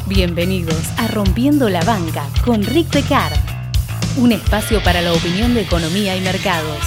Bienvenidos a Rompiendo la Banca con Rick Pecard, un espacio para la opinión de economía y mercados.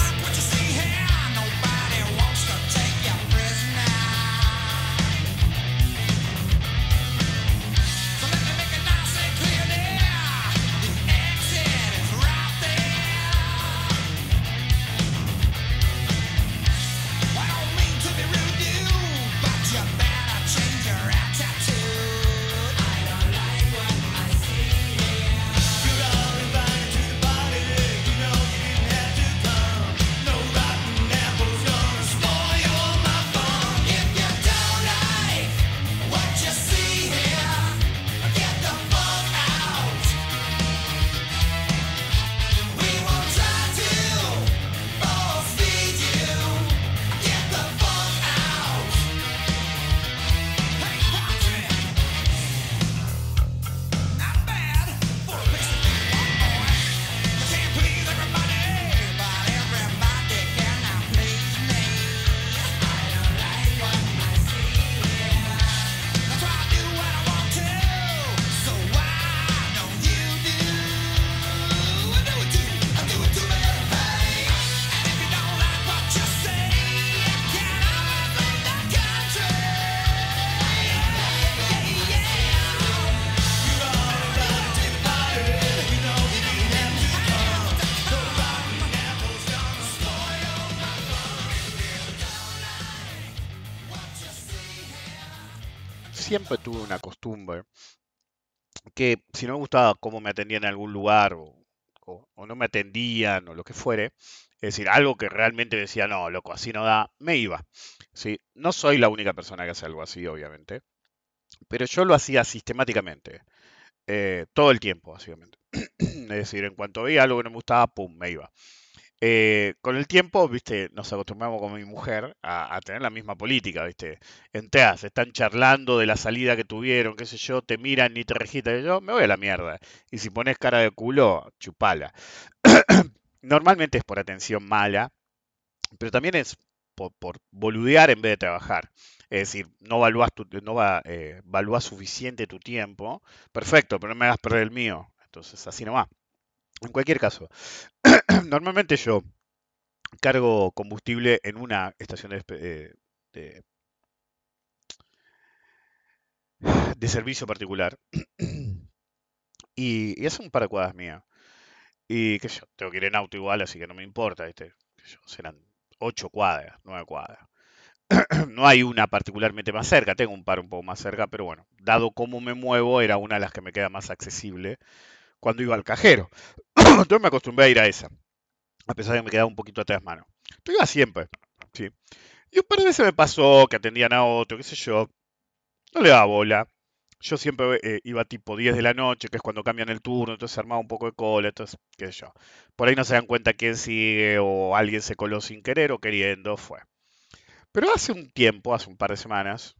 Siempre tuve una costumbre que si no me gustaba cómo me atendían en algún lugar o no me atendían o lo que fuere, es decir, algo que realmente decía, no, loco, así no da, me iba. ¿Sí? No soy la única persona que hace algo así, obviamente, pero yo lo hacía sistemáticamente, todo el tiempo, básicamente. Es decir, en cuanto veía algo que no me gustaba, pum, me iba. Con el tiempo, viste, nos acostumbramos con mi mujer a tener la misma política, viste. Entrás, están charlando de la salida que tuvieron, qué sé yo, te miran ni te registran, y yo me voy a la mierda. Y si pones cara de culo, chupala. Normalmente es por atención mala, pero también es por boludear en vez de trabajar. Es decir, no evalúas suficiente tu tiempo. Perfecto, pero no me hagas perder el mío. Entonces, así nomás. En cualquier caso, normalmente yo cargo combustible en una estación de- de servicio particular y es un par de cuadras mías. Y qué sé yo, tengo que ir en auto igual, así que no me importa, ¿viste? Qué sé yo, serán 8 cuadras, 9 cuadras. No hay una particularmente más cerca, tengo un par un poco más cerca, pero bueno, dado cómo me muevo, era una de las que me queda más accesible cuando iba al cajero. Entonces me acostumbré a ir a esa, a pesar de que me quedaba un poquito atrás mano. Pero iba siempre, ¿sí? Y un par de veces me pasó que atendían a otro, qué sé yo, no le daba bola. Yo siempre iba tipo 10 de la noche, que es cuando cambian el turno, entonces se armaba un poco de cola, entonces, qué sé yo. Por ahí no se dan cuenta quién sigue, o alguien se coló sin querer o queriendo, fue. Pero hace un tiempo, hace un par de semanas,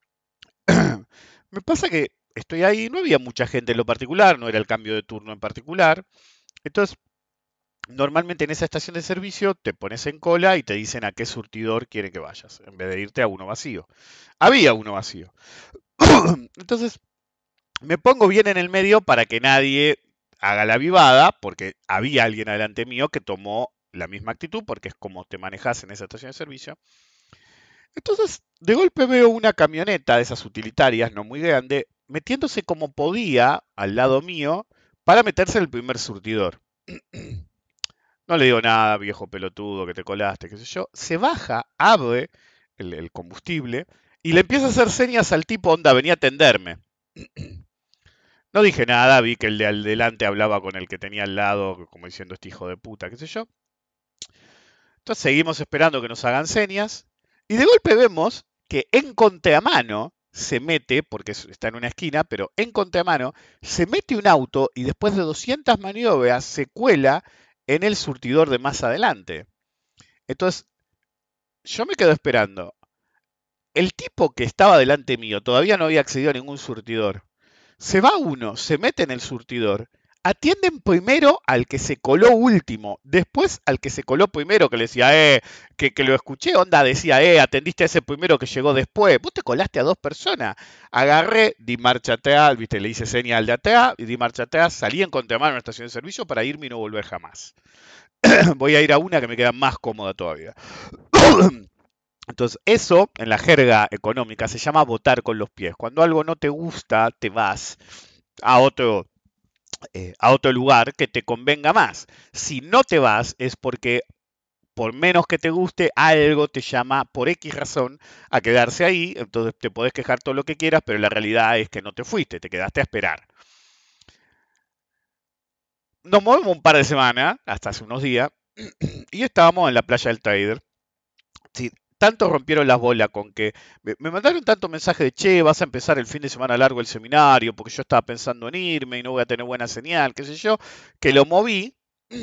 me pasa que estoy ahí, no había mucha gente en lo particular, no era el cambio de turno en particular. Entonces, normalmente en esa estación de servicio te pones en cola y te dicen a qué surtidor quieren que vayas, en vez de irte a uno vacío. Había uno vacío. Entonces, me pongo bien en el medio para que nadie haga la vivada, porque había alguien adelante mío que tomó la misma actitud, porque es como te manejas en esa estación de servicio. Entonces, de golpe veo una camioneta de esas utilitarias, no muy grande, metiéndose como podía al lado mío para meterse en el primer surtidor. No le digo nada, viejo pelotudo, que te colaste, qué sé yo. Se baja, abre el combustible y le empieza a hacer señas al tipo, onda, venía a atenderme. No dije nada, vi que el de al delante hablaba con el que tenía al lado, como diciendo este hijo de puta, qué sé yo. Entonces seguimos esperando que nos hagan señas y de golpe vemos que en contramano se mete, porque está en una esquina, pero en contramano se mete un auto y después de 200 maniobras se cuela en el surtidor de más adelante. Entonces yo me quedo esperando. El tipo que estaba delante mío todavía no había accedido a ningún surtidor. Se va uno, se mete en el surtidor, atienden primero al que se coló último, después al que se coló primero, que le decía, que lo escuché, onda, decía, atendiste a ese primero que llegó después, vos te colaste a dos personas. Agarré, di marcha atrás, viste, le hice señal de atrás, y di marcha atrás, salí en contramano a una estación de servicio para irme y no volver jamás. Voy a ir a una que me queda más cómoda todavía. Entonces, eso en la jerga económica se llama votar con los pies. Cuando algo no te gusta, te vas a otro lugar que te convenga más. Si no te vas es porque por menos que te guste, algo te llama por X razón a quedarse ahí, entonces te podés quejar todo lo que quieras, pero la realidad es que no te fuiste, te quedaste a esperar. Nos movemos un par de semanas, hasta hace unos días, y estábamos en la playa del Trader. Sí, tanto rompieron las bolas con que me mandaron tanto mensaje de, che, vas a empezar el fin de semana largo el seminario, porque yo estaba pensando en irme y no voy a tener buena señal, qué sé yo, que lo moví.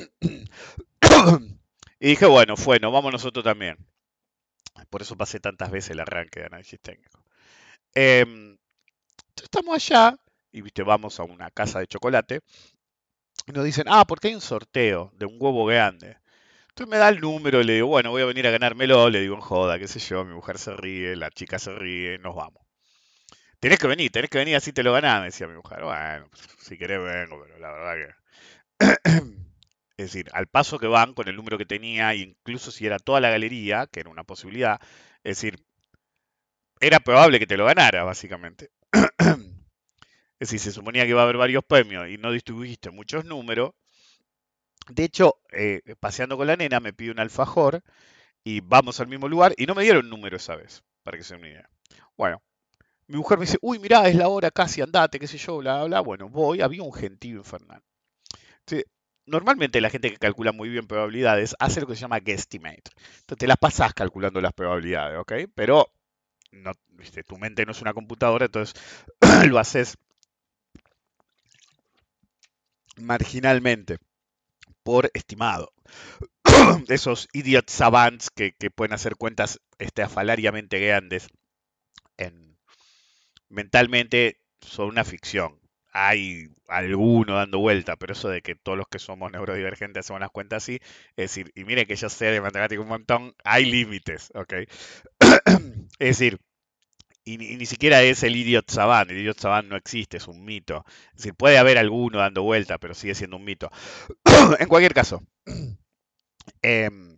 Y dije, bueno, nos vamos nosotros también. Por eso pasé tantas veces el arranque de análisis técnico. Entonces estamos allá y viste, vamos a una casa de chocolate y nos dicen, porque hay un sorteo de un huevo grande. Entonces me da el número y le digo, bueno, voy a venir a ganármelo, le digo en joda, qué sé yo, mi mujer se ríe, la chica se ríe, nos vamos. Tenés que venir así te lo ganás, me decía mi mujer. Bueno, si querés vengo, pero la verdad que... Es decir, al paso que van con el número que tenía, incluso si era toda la galería, que era una posibilidad, es decir, era probable que te lo ganara, básicamente. Es decir, se suponía que iba a haber varios premios y no distribuiste muchos números. De hecho, paseando con la nena, me pide un alfajor y vamos al mismo lugar y no me dieron número esa vez, para que se me diga. Bueno, mi mujer me dice, uy, mirá, es la hora casi, andate, qué sé yo, bla, bla, bla. Bueno, voy, había un gentío infernal. Sí, normalmente la gente que calcula muy bien probabilidades hace lo que se llama guesstimate. Entonces te las pasás calculando las probabilidades, ¿ok? Pero no, viste, tu mente no es una computadora, entonces lo haces marginalmente, por estimado. Esos idiot savants que pueden hacer cuentas afalariamente grandes en, mentalmente son una ficción. Hay alguno dando vuelta, pero eso de que todos los que somos neurodivergentes hacemos las cuentas así, es decir, y mire que yo sé de matemática un montón, hay límites, ¿ok? Es decir, y ni siquiera es el idiot savant no existe, es un mito. Es decir, puede haber alguno dando vuelta, pero sigue siendo un mito. En cualquier caso, em,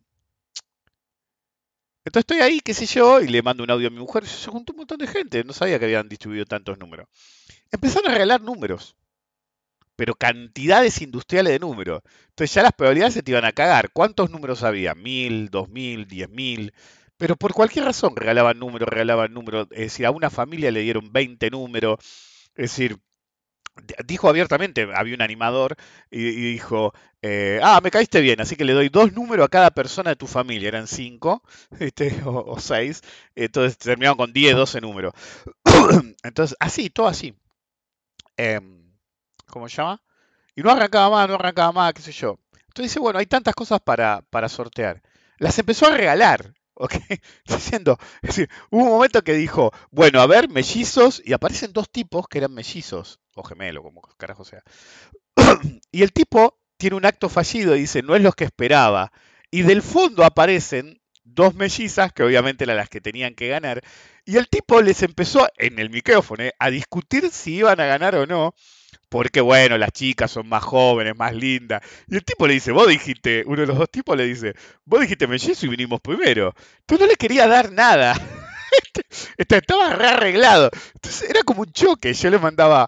entonces estoy ahí, qué sé yo, y le mando un audio a mi mujer. Se juntó un montón de gente, no sabía que habían distribuido tantos números. Empezaron a regalar números, pero cantidades industriales de números. Entonces ya las probabilidades se te iban a cagar. ¿Cuántos números había? 1000, 2000, 10.000. Pero por cualquier razón regalaban números, regalaban números. Es decir, a una familia le dieron 20 números. Es decir, dijo abiertamente, había un animador y dijo, me caíste bien, así que le doy 2 números a cada persona de tu familia, eran 5 o 6, entonces terminaron con 10, 12 números. Entonces, así, todo así. Em, ¿Cómo se llama? Y no arrancaba más, no arrancaba más, qué sé yo. Entonces dice, bueno, hay tantas cosas para sortear. Las empezó a regalar, ¿ok? Diciendo, es decir, hubo un momento que dijo, bueno, a ver, mellizos, y aparecen dos tipos que eran mellizos, o gemelo, como carajo sea. Y el tipo tiene un acto fallido y dice, no es lo que esperaba. Y del fondo aparecen dos mellizas, que obviamente eran las que tenían que ganar, y el tipo les empezó, en el micrófono, a discutir si iban a ganar o no, porque bueno, las chicas son más jóvenes, más lindas. Y el tipo le dice, vos dijiste, uno de los dos tipos le dice, vos dijiste mellizo y vinimos primero. Tú no le querías dar nada. Estaba rearreglado. Entonces era como un choque. Yo le mandaba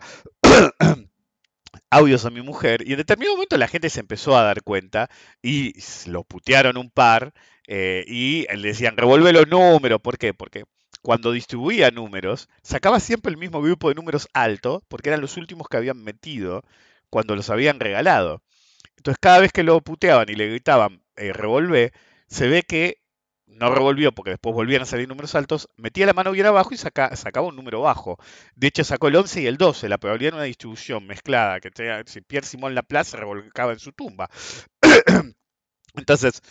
audios a mi mujer y en determinado momento la gente se empezó a dar cuenta y lo putearon un par y le decían, revuelve los números. ¿Por qué? Porque cuando distribuía números, sacaba siempre el mismo grupo de números alto porque eran los últimos que habían metido cuando los habían regalado. Entonces cada vez que lo puteaban y le gritaban, revolvé, se ve que no revolvió porque después volvían a salir números altos, metía la mano bien abajo y sacaba un número bajo. De hecho sacó el 11 y el 12, la probabilidad era una distribución mezclada, que si Pierre Simón Laplace se revolcaba en su tumba. Entonces,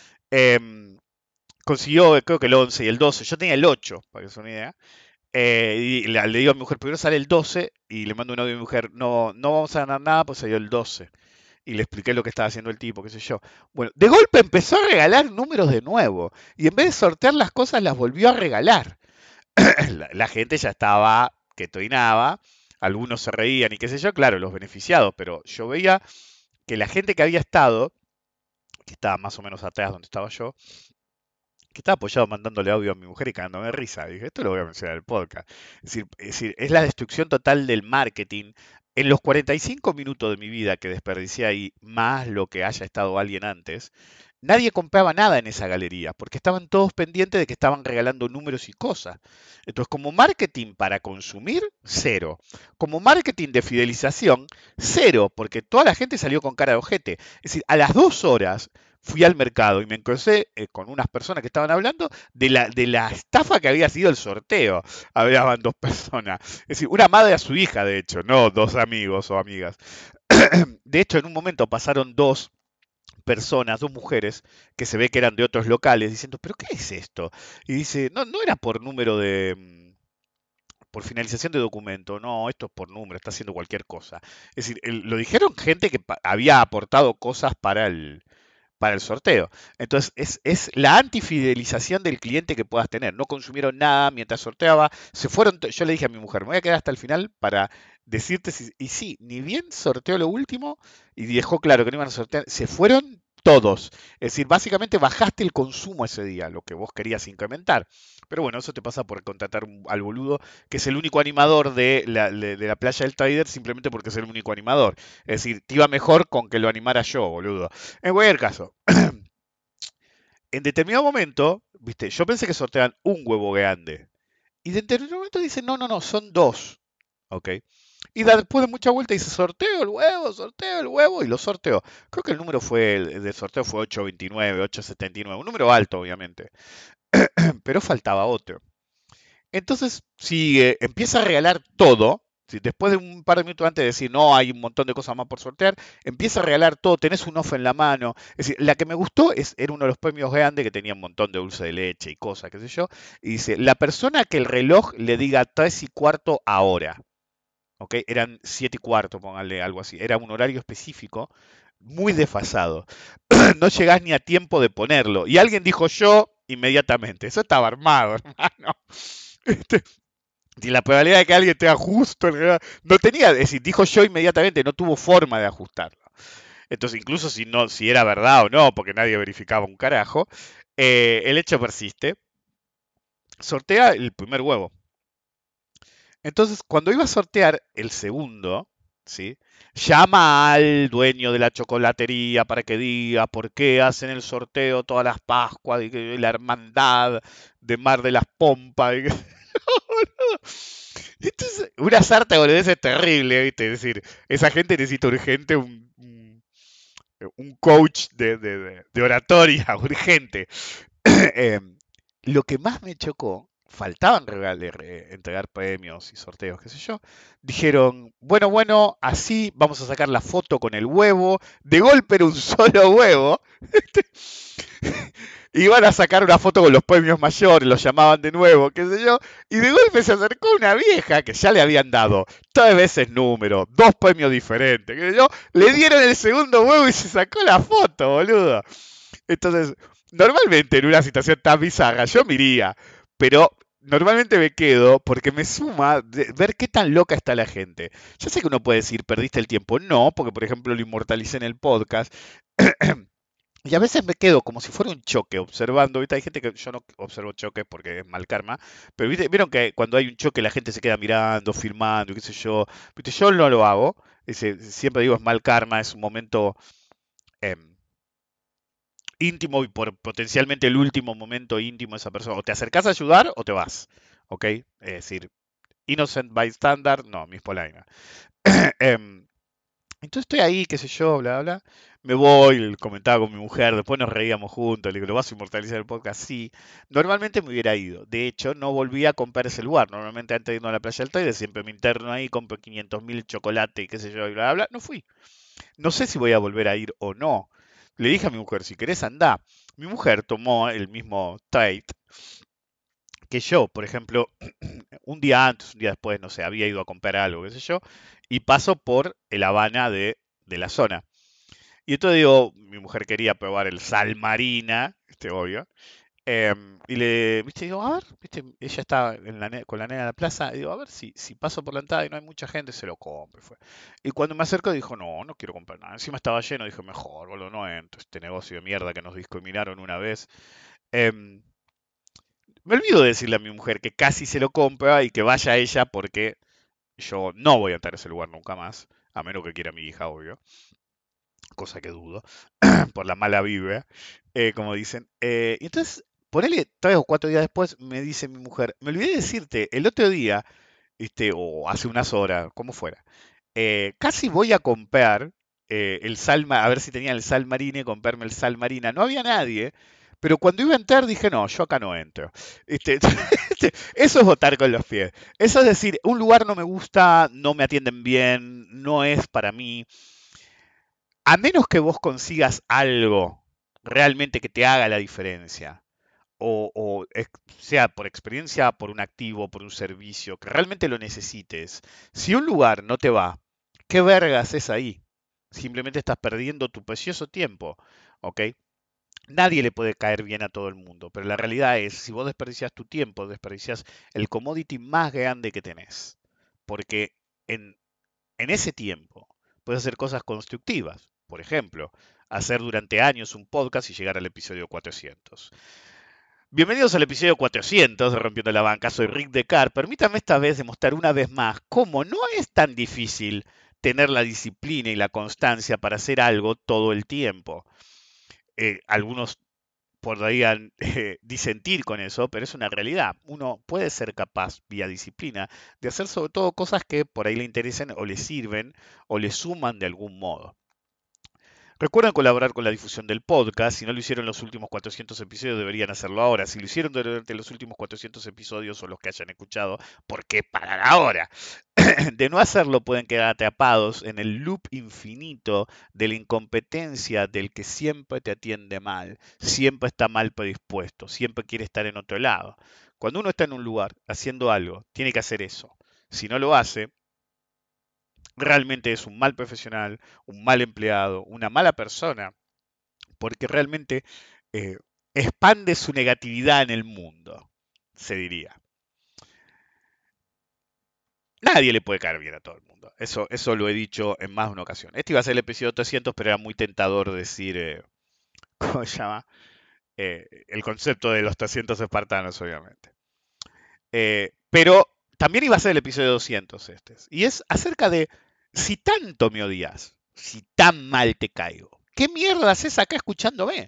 consiguió creo que el 11 y el 12, yo tenía el 8, para que se una idea. Y le digo a mi mujer, primero sale el 12 y le mando un audio a mi mujer, no, no vamos a ganar nada, pues salió el 12. y le expliqué lo que estaba haciendo el tipo, qué sé yo. Bueno, de golpe empezó a regalar números de nuevo y en vez de sortear las cosas las volvió a regalar. La gente ya estaba que toinaba, algunos se reían y qué sé yo, claro, los beneficiados, pero yo veía que la gente que había estado, que estaba más o menos atrás donde estaba yo, que estaba apoyado mandándole audio a mi mujer y cagándome de risa. Dije, esto lo voy a mencionar en el podcast. Es decir, es la destrucción total del marketing. En los 45 minutos de mi vida que desperdicié ahí, más lo que haya estado alguien antes, nadie compraba nada en esa galería, porque estaban todos pendientes de que estaban regalando números y cosas. Entonces, como marketing para consumir, cero. Como marketing de fidelización, cero, porque toda la gente salió con cara de ojete. Es decir, a las 2 horas fui al mercado y me crucé con unas personas que estaban hablando de la estafa que había sido el sorteo. Hablaban dos personas. Es decir, una madre a su hija, de hecho, no dos amigos o amigas. De hecho, en un momento pasaron dos personas, dos mujeres, que se ve que eran de otros locales, diciendo, ¿pero qué es esto? Y dice, no, no era por número de... por finalización de documento, no, esto es por número, está haciendo cualquier cosa. Es decir, lo dijeron gente que había aportado cosas para el sorteo. Entonces, es la antifidelización del cliente que puedas tener. No consumieron nada mientras sorteaba. Se fueron. Yo le dije a mi mujer, me voy a quedar hasta el final para decirte si. Y sí, ni bien sorteó lo último y dejó claro que no iban a sortear. Se fueron todos. Es decir, básicamente bajaste el consumo ese día, lo que vos querías incrementar. Pero bueno, eso te pasa por contratar al boludo, que es el único animador de la playa del Trader, simplemente porque es el único animador. Es decir, te iba mejor con que lo animara yo, boludo. En cualquier caso, en determinado momento, viste, yo pensé que sorteaban un huevo grande. Y de determinado momento dicen, no, no, no, son dos. ¿Ok? Y después de mucha vuelta dice, sorteo el huevo, y lo sorteo. Creo que el número fue, el de sorteo fue 829, 879, un número alto, obviamente. Pero faltaba otro. Entonces sigue, empieza a regalar todo. Si después de un par de minutos antes de decir, no, hay un montón de cosas más por sortear, empieza a regalar todo, tenés un off en la mano. Es decir, la que me gustó era uno de los premios grandes que tenía un montón de dulce de leche y cosas, qué sé yo. Y dice, la persona que el reloj le diga 3:15 ahora, ¿ok? Eran 7:15, pónganle algo así. Era un horario específico, muy desfasado. No llegás ni a tiempo de ponerlo. Y alguien dijo yo inmediatamente. Eso estaba armado, hermano. Este, y la probabilidad de que alguien tenga justo no tenía, es decir, dijo yo inmediatamente, no tuvo forma de ajustarlo. Entonces, incluso si no, si era verdad o no, porque nadie verificaba un carajo, el hecho persiste. Sortea el primer huevo. Entonces, cuando iba a sortear el segundo, ¿sí? Llama al dueño de la chocolatería para que diga por qué hacen el sorteo todas las Pascuas, y la hermandad de Mar de las Pompas. Entonces, una sarta de boludeces terrible, ¿viste? Es decir, esa gente necesita urgente un coach de oratoria, urgente. Eh, lo que más me chocó, faltaban entregar premios y sorteos, qué sé yo. Dijeron, bueno, bueno, así vamos a sacar la foto con el huevo. De golpe era un solo huevo. Iban a sacar una foto con los premios mayores, los llamaban de nuevo, qué sé yo, y de golpe se acercó una vieja que ya le habían dado 3 veces número, 2 premios diferentes, qué sé yo, le dieron el segundo huevo y se sacó la foto, boludo. Entonces, normalmente en una situación tan bizarra yo me iría, pero normalmente me quedo porque me suma ver qué tan loca está la gente. Yo sé que uno puede decir, perdiste el tiempo, no, porque por ejemplo lo inmortalicé en el podcast. Y a veces me quedo como si fuera un choque observando, ¿viste? Hay gente que yo no observo choques porque es mal karma, pero vieron que cuando hay un choque la gente se queda mirando, filmando, y qué sé yo, ¿viste? Yo no lo hago, siempre digo es mal karma, es un momento em, íntimo y potencialmente el último momento íntimo de esa persona. O te acercás a ayudar o te vas, ¿ok? Es decir, innocent bystander, no, mis polainas. Em, Entonces estoy ahí, qué sé yo, bla, bla. Me voy, comentaba con mi mujer, después nos reíamos juntos, le digo, ¿lo vas a inmortalizar el podcast? Sí. Normalmente me hubiera ido. De hecho, no volví a comprar ese lugar. Normalmente antes de irnos a la playa del Tigre, siempre me interno ahí, compro 500.000 chocolate y qué sé yo, y bla, bla, bla. No fui. No sé si voy a volver a ir o no. Le dije a mi mujer, si querés andá. Mi mujer tomó el mismo trade que yo, por ejemplo, un día antes, un día después, no sé, había ido a comprar algo, qué sé yo, y paso por el Habana de la zona. Y entonces digo, mi mujer quería probar el sal marina, obvio. Y viste, digo, a ver, viste, ella estaba con la nena en la plaza, y digo, a ver si paso por la entrada y no hay mucha gente, se lo compro. Fue. Y cuando me acerco dijo, no quiero comprar nada. Encima estaba lleno, dije, mejor, boludo, no entro, este negocio de mierda que nos discriminaron una vez. Em, Me olvido de decirle a mi mujer que casi se lo compra y que vaya ella porque yo no voy a entrar a ese lugar nunca más, a menos que quiera mi hija, obvio, cosa que dudo, por la mala vibra, como dicen. Y entonces, ponele 3 o 4 días después, me dice mi mujer, me olvidé de decirte, el otro día, o hace unas horas, como fuera, casi voy a comprar el a ver si tenía el sal marine, comprarme el sal marina. No había nadie, pero cuando iba a entrar dije, no, yo acá no entro. Este, eso es votar con los pies. Eso es decir, un lugar no me gusta, no me atienden bien, no es para mí. A menos que vos consigas algo realmente que te haga la diferencia, sea por experiencia, por un activo, por un servicio, que realmente lo necesites. Si un lugar no te va, ¿qué vergas es ahí? Simplemente estás perdiendo tu precioso tiempo, ¿ok? Nadie le puede caer bien a todo el mundo, pero la realidad es, si vos desperdicias tu tiempo, desperdicias el commodity más grande que tenés, porque en, en ese tiempo puedes hacer cosas constructivas. Por ejemplo, hacer durante años un podcast y llegar al episodio 400. Bienvenidos al episodio 400 de Rompiendo la Banca. Soy Rick Decar. Permítame esta vez demostrar una vez más cómo no es tan difícil tener la disciplina y la constancia para hacer algo todo el tiempo. Algunos podrían disentir con eso, pero es una realidad. Uno puede ser capaz, vía disciplina, de hacer sobre todo cosas que por ahí le interesen o le sirven o le suman de algún modo. Recuerden colaborar con la difusión del podcast. Si no lo hicieron en los últimos 400 episodios, deberían hacerlo ahora. Si lo hicieron durante los últimos 400 episodios o los que hayan escuchado, ¿por qué parar ahora? De no hacerlo, pueden quedar atrapados en el loop infinito de la incompetencia del que siempre te atiende mal, siempre está mal predispuesto, siempre quiere estar en otro lado. Cuando uno está en un lugar haciendo algo, tiene que hacer eso. Si no lo hace, realmente es un mal profesional, un mal empleado, una mala persona, porque realmente eh, expande su negatividad en el mundo, se diría. Nadie le puede caer bien a todo el mundo. Eso lo he dicho en más de una ocasión. Este iba a ser el episodio 300, pero era muy tentador decir, ¿cómo se llama? El concepto de los 300 espartanos, obviamente. Pero también iba a ser el episodio 200 este. Y es acerca de si tanto me odias, si tan mal te caigo, ¿qué mierda haces acá escuchándome?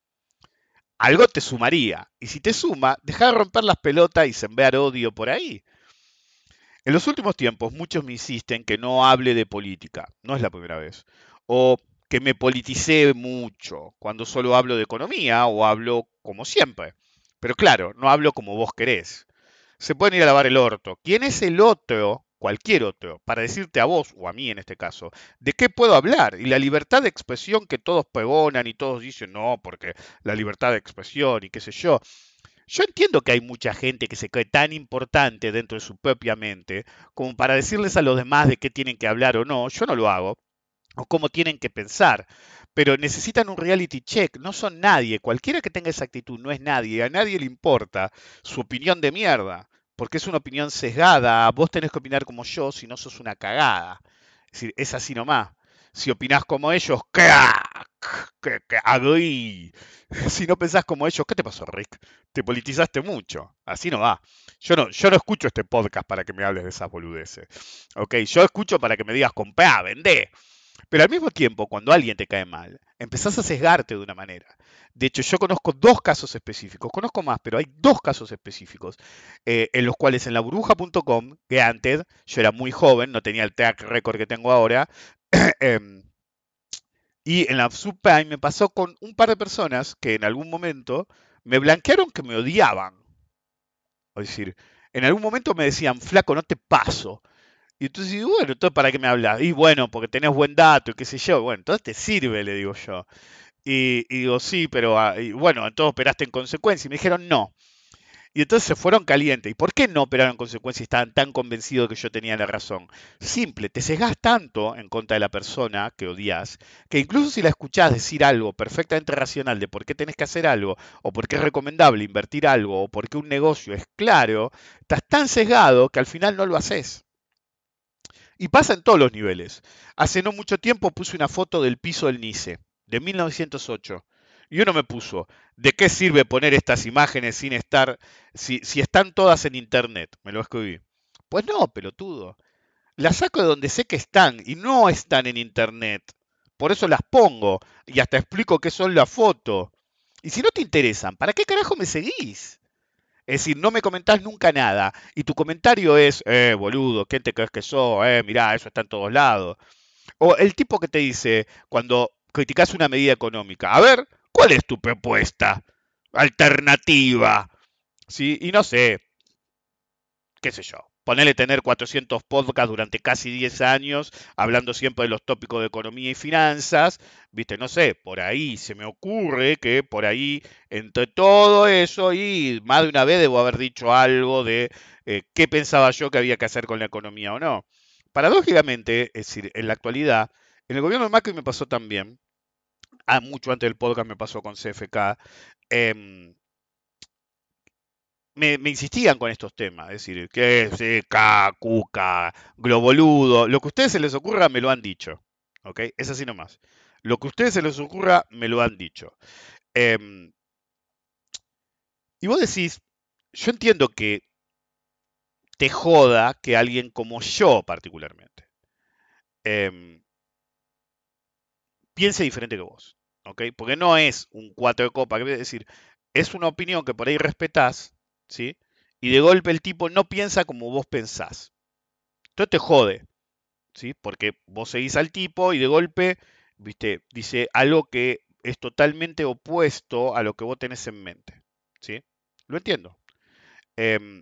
Algo te sumaría. Y si te suma, deja de romper las pelotas y sembrar odio por ahí. En los últimos tiempos, muchos me insisten que no hable de política. No es la primera vez. O que me politicé mucho cuando solo hablo de economía o hablo como siempre. Pero claro, no hablo como vos querés. Se pueden ir a lavar el orto. ¿Quién es el otro, cualquier otro, para decirte a vos, o a mí en este caso, de qué puedo hablar? Y la libertad de expresión que todos pregonan y todos dicen, no, porque la libertad de expresión y qué sé yo. Yo entiendo que hay mucha gente que se cree tan importante dentro de su propia mente como para decirles a los demás de qué tienen que hablar o no. Yo no lo hago o cómo tienen que pensar. Pero necesitan un reality check, no son nadie. Cualquiera que tenga esa actitud no es nadie. A nadie le importa su opinión de mierda, porque es una opinión sesgada. Vos tenés que opinar como yo, si no sos una cagada. Es decir, es así nomás. Si opinás como ellos, crack, que agree. Si no pensás como ellos, ¿qué te pasó, Rick? Te politizaste mucho. Así no va. Yo no escucho este podcast para que me hables de esas boludeces. Ok, yo escucho para que me digas, comprá, vendé. Pero al mismo tiempo, cuando alguien te cae mal, empezás a sesgarte de una manera. De hecho, yo conozco 2 casos específicos, conozco más, pero hay 2 casos específicos, en los cuales en laburuja.com, que antes yo era muy joven, no tenía el track record que tengo ahora, em, y en la subprime me pasó con un par de personas que en algún momento me blanquearon que me odiaban. Es decir, en algún momento me decían, flaco, no te paso. Y entonces digo, bueno, entonces ¿para qué me hablas? Y bueno, porque tenés buen dato y qué sé yo. Bueno, entonces te sirve, le digo yo. Y digo, sí, pero y bueno, entonces operaste en consecuencia. Y me dijeron, no. Y entonces se fueron calientes. ¿Y por qué no operaron en consecuencia y estaban tan convencidos de que yo tenía la razón? Simple, te sesgás tanto en contra de la persona que odias, que incluso si la escuchás decir algo perfectamente racional de por qué tenés que hacer algo, o por qué es recomendable invertir algo, o por qué un negocio es claro, estás tan sesgado que al final no lo haces. Y pasa en todos los niveles. Hace no mucho tiempo puse una foto del piso del Nice, de 1908. Y uno me puso, ¿de qué sirve poner estas imágenes sin estar, si están todas en internet? Me lo escribí. Pues no, pelotudo. Las saco de donde sé que están y no están en internet. Por eso las pongo y hasta explico qué son la foto. Y si no te interesan, ¿para qué carajo me seguís? Es decir, no me comentás nunca nada. Y tu comentario es, boludo, ¿quién te crees que sos? Mirá, eso está en todos lados. O el tipo que te dice, cuando criticas una medida económica, a ver, ¿cuál es tu propuesta? Alternativa. ¿Sí? Y no sé, qué sé yo, ponele tener 400 podcasts durante casi 10 años, hablando siempre de los tópicos de economía y finanzas, viste, no sé, por ahí se me ocurre que por ahí, entre todo eso, y más de una vez debo haber dicho algo de qué pensaba yo que había que hacer con la economía o no. Paradójicamente, es decir, en la actualidad, en el gobierno de Macri me pasó también, mucho antes del podcast me pasó con CFK, em, me insistían con estos temas, es decir, que seca, cuca, globoludo, lo que a ustedes se les ocurra me lo han dicho, ¿ok? Es así nomás. Lo que a ustedes se les ocurra me lo han dicho. Em, y vos decís, yo entiendo que te joda que alguien como yo particularmente em, piense diferente que vos, ¿ok? Porque no es un cuatro de copa, es decir, es una opinión que por ahí respetás, ¿sí? Y de golpe el tipo no piensa como vos pensás. Entonces te jode. ¿Sí? Porque vos seguís al tipo y de golpe, viste, dice algo que es totalmente opuesto a lo que vos tenés en mente, ¿sí? Lo entiendo. Em,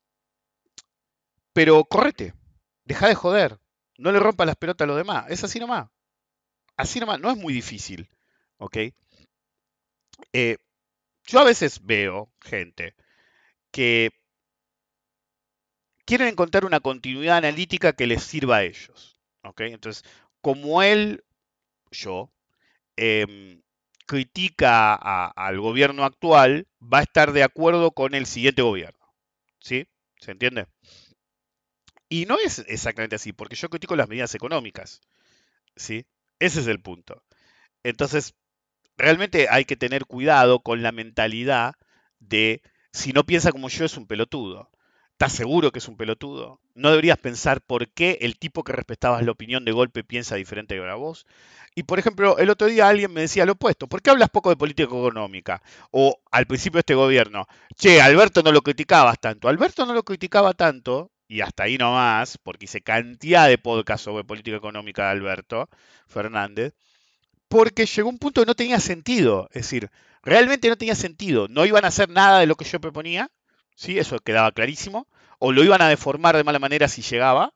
pero correte, deja de joder, no le rompas las pelotas a los demás, es así nomás, no es muy difícil, ¿ok? Eh, yo a veces veo gente que quieren encontrar una continuidad analítica que les sirva a ellos, ¿ok? Entonces, como él, yo, em, critica al gobierno actual, va a estar de acuerdo con el siguiente gobierno. ¿Sí? ¿Se entiende? Y no es exactamente así, porque yo critico las medidas económicas. ¿Sí? Ese es el punto. Entonces, realmente hay que tener cuidado con la mentalidad de si no piensa como yo es un pelotudo. ¿Estás seguro que es un pelotudo? ¿No deberías pensar por qué el tipo que respetabas la opinión de golpe piensa diferente a vos? Y por ejemplo, el otro día alguien me decía lo opuesto, ¿por qué hablas poco de política económica? O al principio de este gobierno, che, Alberto no lo criticabas tanto. Alberto no lo criticaba tanto, y hasta ahí nomás, porque hice cantidad de podcasts sobre política económica de Alberto Fernández, porque llegó un punto que no tenía sentido. Es decir, realmente no tenía sentido. No iban a hacer nada de lo que yo proponía, ¿sí? Eso quedaba clarísimo. O lo iban a deformar de mala manera si llegaba,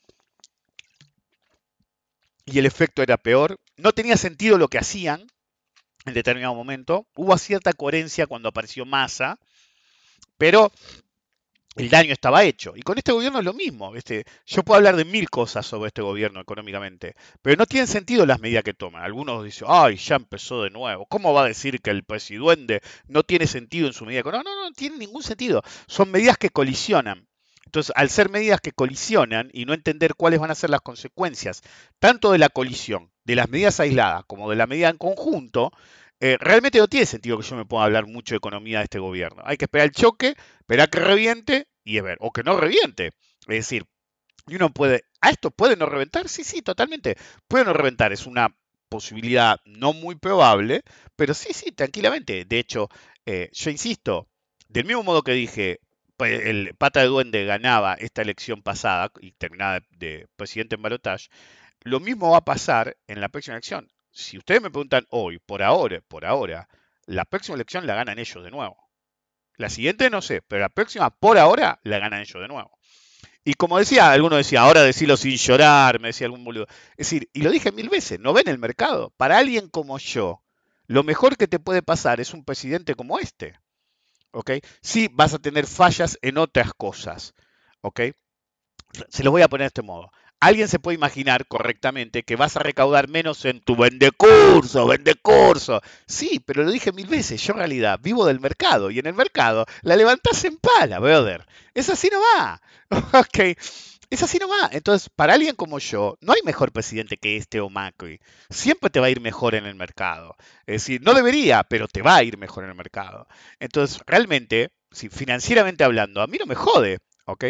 y el efecto era peor. No tenía sentido lo que hacían en determinado momento. Hubo cierta coherencia cuando apareció Massa, pero el daño estaba hecho. Y con este gobierno es lo mismo. Yo puedo hablar de mil cosas sobre este gobierno económicamente, pero no tienen sentido las medidas que toman. Algunos dicen, ay, ya empezó de nuevo. ¿Cómo va a decir que el presidente no tiene sentido en su medida económica? No, no, no tiene ningún sentido. Son medidas que colisionan. Entonces, al ser medidas que colisionan y no entender cuáles van a ser las consecuencias, tanto de la colisión, de las medidas aisladas, como de la medida en conjunto, realmente no tiene sentido que yo me pueda hablar mucho de economía de este gobierno. Hay que esperar el choque, esperar que reviente y es ver, o que no reviente. Es decir, y uno puede, ¿a esto puede no reventar? Sí, sí, totalmente. Puede no reventar, es una posibilidad no muy probable, pero sí, sí, tranquilamente. De hecho, yo insisto, del mismo modo que dije, el pata de duende ganaba esta elección pasada y terminaba de presidente en balotaje, lo mismo va a pasar en la próxima elección. Si ustedes me preguntan hoy, por ahora, la próxima elección la ganan ellos de nuevo. La siguiente no sé, pero la próxima por ahora la ganan ellos de nuevo. Y como decía, alguno decía, ahora decirlo sin llorar, me decía algún boludo. Es decir, y lo dije mil veces, no ven el mercado. Para alguien como yo, lo mejor que te puede pasar es un presidente como este. ¿ok? Sí vas a tener fallas en otras cosas, ¿ok? Se los voy a poner de este modo. Alguien se puede imaginar correctamente que vas a recaudar menos en tu vendecurso, vendecurso. Sí, pero lo dije 1000 veces. Yo en realidad vivo del mercado y en el mercado la levantás en pala, brother. Es así nomás. Ok. Es así nomás. Entonces, para alguien como yo, no hay mejor presidente que este o Macri. Siempre te va a ir mejor en el mercado. Es decir, no debería, pero te va a ir mejor en el mercado. Entonces, realmente, si financieramente hablando, a mí no me jode. ¿Ok?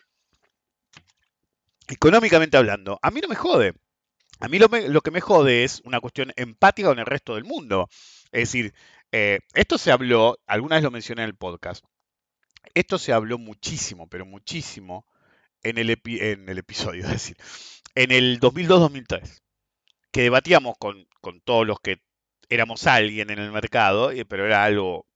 Económicamente hablando, a mí no me jode. A mí lo que me jode es una cuestión empática con el resto del mundo. Es decir, esto se habló, alguna vez lo mencioné en el podcast, esto se habló muchísimo, pero muchísimo en el episodio, es decir, en el 2002-2003, que debatíamos con todos los que éramos alguien en el mercado, pero era algo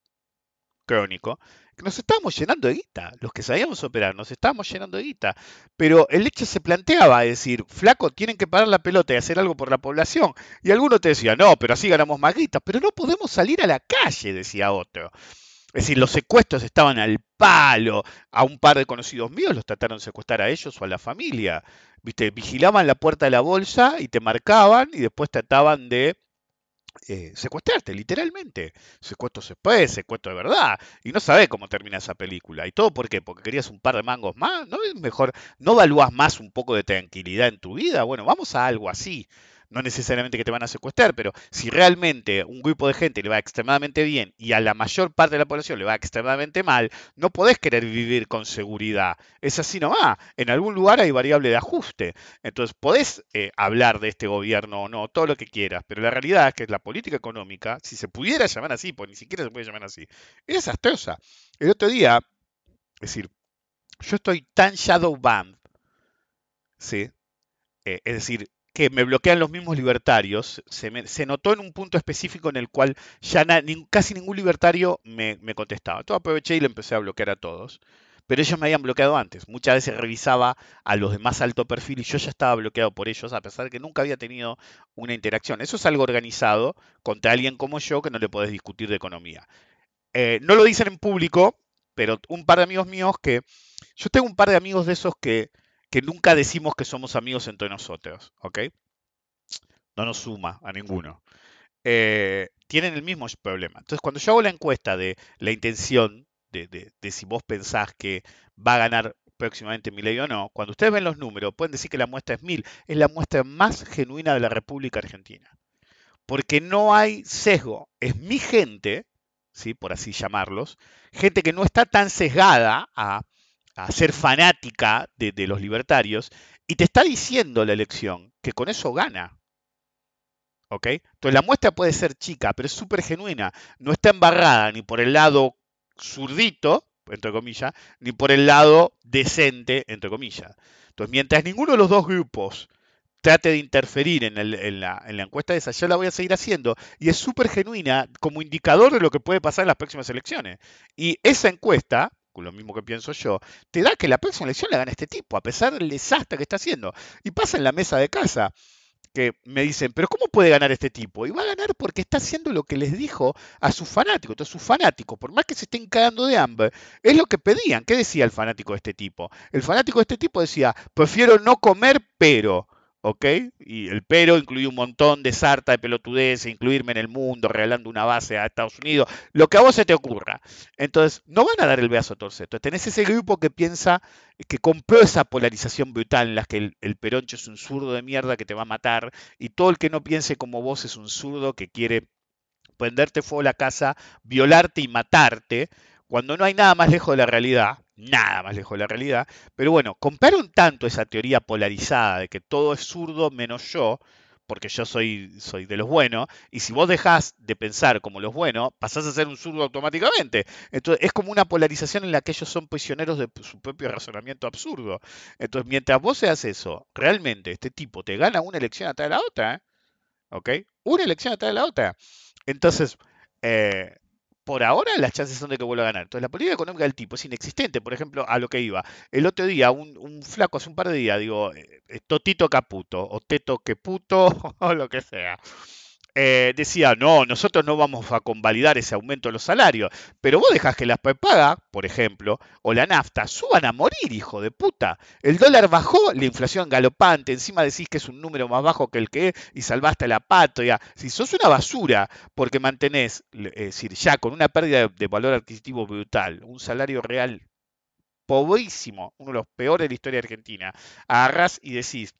crónico, que nos estábamos llenando de guita. Los que sabíamos operar, nos estábamos llenando de guita. Pero el hecho se planteaba, es decir, flaco, tienen que parar la pelota y hacer algo por la población. Y alguno te decía, no, pero así ganamos más guita. Pero no podemos salir a la calle, decía otro. Es decir, los secuestros estaban al palo. A un par de conocidos míos los trataron de secuestrar a ellos o a la familia. ¿Viste? Vigilaban la puerta de la bolsa y te marcaban y después trataban de secuestrarte, literalmente. Secuestro después, secuestro de verdad. Y no sabés cómo termina esa película. ¿Y todo por qué? Porque querías un par de mangos más. ¿No es mejor, no evalúas más un poco de tranquilidad en tu vida? Bueno, vamos a algo así. No necesariamente que te van a secuestrar, pero si realmente un grupo de gente le va extremadamente bien y a la mayor parte de la población le va extremadamente mal, no podés querer vivir con seguridad. Es así nomás. En algún lugar hay variable de ajuste. Entonces, podés hablar de este gobierno o no, todo lo que quieras, pero la realidad es que la política económica, si se pudiera llamar así, pues ni siquiera se puede llamar así, es desastrosa. El otro día, es decir, yo estoy tan shadow banned, ¿sí? Es decir, que me bloquean los mismos libertarios, se notó en un punto específico en el cual ya casi ningún libertario me contestaba. Entonces aproveché y le empecé a bloquear a todos. Pero ellos me habían bloqueado antes. Muchas veces revisaba a los de más alto perfil y yo ya estaba bloqueado por ellos, a pesar de que nunca había tenido una interacción. Eso es algo organizado contra alguien como yo que no le podés discutir de economía. No lo dicen en público, pero un par de amigos míos que... Yo tengo un par de amigos de esos que nunca decimos que somos amigos entre nosotros, ¿ok? No nos suma a ninguno. Tienen el mismo problema. Entonces, cuando yo hago la encuesta de la intención de si vos pensás que va a ganar próximamente Milei o no, cuando ustedes ven los números, pueden decir que la muestra es 1000. Es la muestra más genuina de la República Argentina. Porque no hay sesgo. Es mi gente, ¿sí? Por así llamarlos, gente que no está tan sesgada a ser fanática de los libertarios y te está diciendo la elección que con eso gana. ¿Ok? Entonces la muestra puede ser chica, pero es súper genuina. No está embarrada ni por el lado zurdito, entre comillas, ni por el lado decente, entre comillas. Entonces, mientras ninguno de los dos grupos trate de interferir en la encuesta esa, yo la voy a seguir haciendo. Y es súper genuina como indicador de lo que puede pasar en las próximas elecciones. Y esa encuesta, con lo mismo que pienso yo, te da que la próxima elección la gana este tipo, a pesar del desastre que está haciendo. Y pasa en la mesa de casa que me dicen, pero ¿cómo puede ganar este tipo? Y va a ganar porque está haciendo lo que les dijo a sus fanáticos. Entonces, sus fanáticos, por más que se estén cagando de hambre, es lo que pedían. ¿Qué decía el fanático de este tipo? El fanático de este tipo decía, prefiero no comer, pero... ¿Ok? Y el pero incluía un montón de sarta de pelotudez, incluirme en el mundo, regalando una base a Estados Unidos, lo que a vos se te ocurra. Entonces, no van a dar el brazo a torcer. Entonces, tenés ese grupo que piensa que compró esa polarización brutal en la que el peroncho es un zurdo de mierda que te va a matar y todo el que no piense como vos es un zurdo que quiere prenderte fuego a la casa, violarte y matarte, cuando no hay nada más lejos de la realidad, nada más lejos de la realidad, pero bueno, compraron tanto esa teoría polarizada de que todo es zurdo menos yo, porque yo soy de los buenos, y si vos dejás de pensar como los buenos, pasás a ser un zurdo automáticamente. Entonces es como una polarización en la que ellos son prisioneros de su propio razonamiento absurdo. Entonces, mientras vos seas eso, realmente este tipo te gana una elección atrás de la otra, ¿eh? ¿Ok? Una elección atrás de la otra. Entonces, eh, por ahora las chances son de que vuelva a ganar. Entonces, la política económica del tipo es inexistente. Por ejemplo, a lo que iba. El otro día, un flaco hace un par de días, digo, Totito Caputo, o Teto Queputo, o lo que sea. decía, no, nosotros no vamos a convalidar ese aumento de los salarios, pero vos dejás que las prepagas, por ejemplo, o la nafta, suban a morir, hijo de puta. El dólar bajó, la inflación galopante, encima decís que es un número más bajo que el que es y salvaste a la patria. Si sos una basura porque mantenés, es decir, ya con una pérdida de valor adquisitivo brutal, un salario real pobrísimo, uno de los peores de la historia de Argentina, agarrás y decís,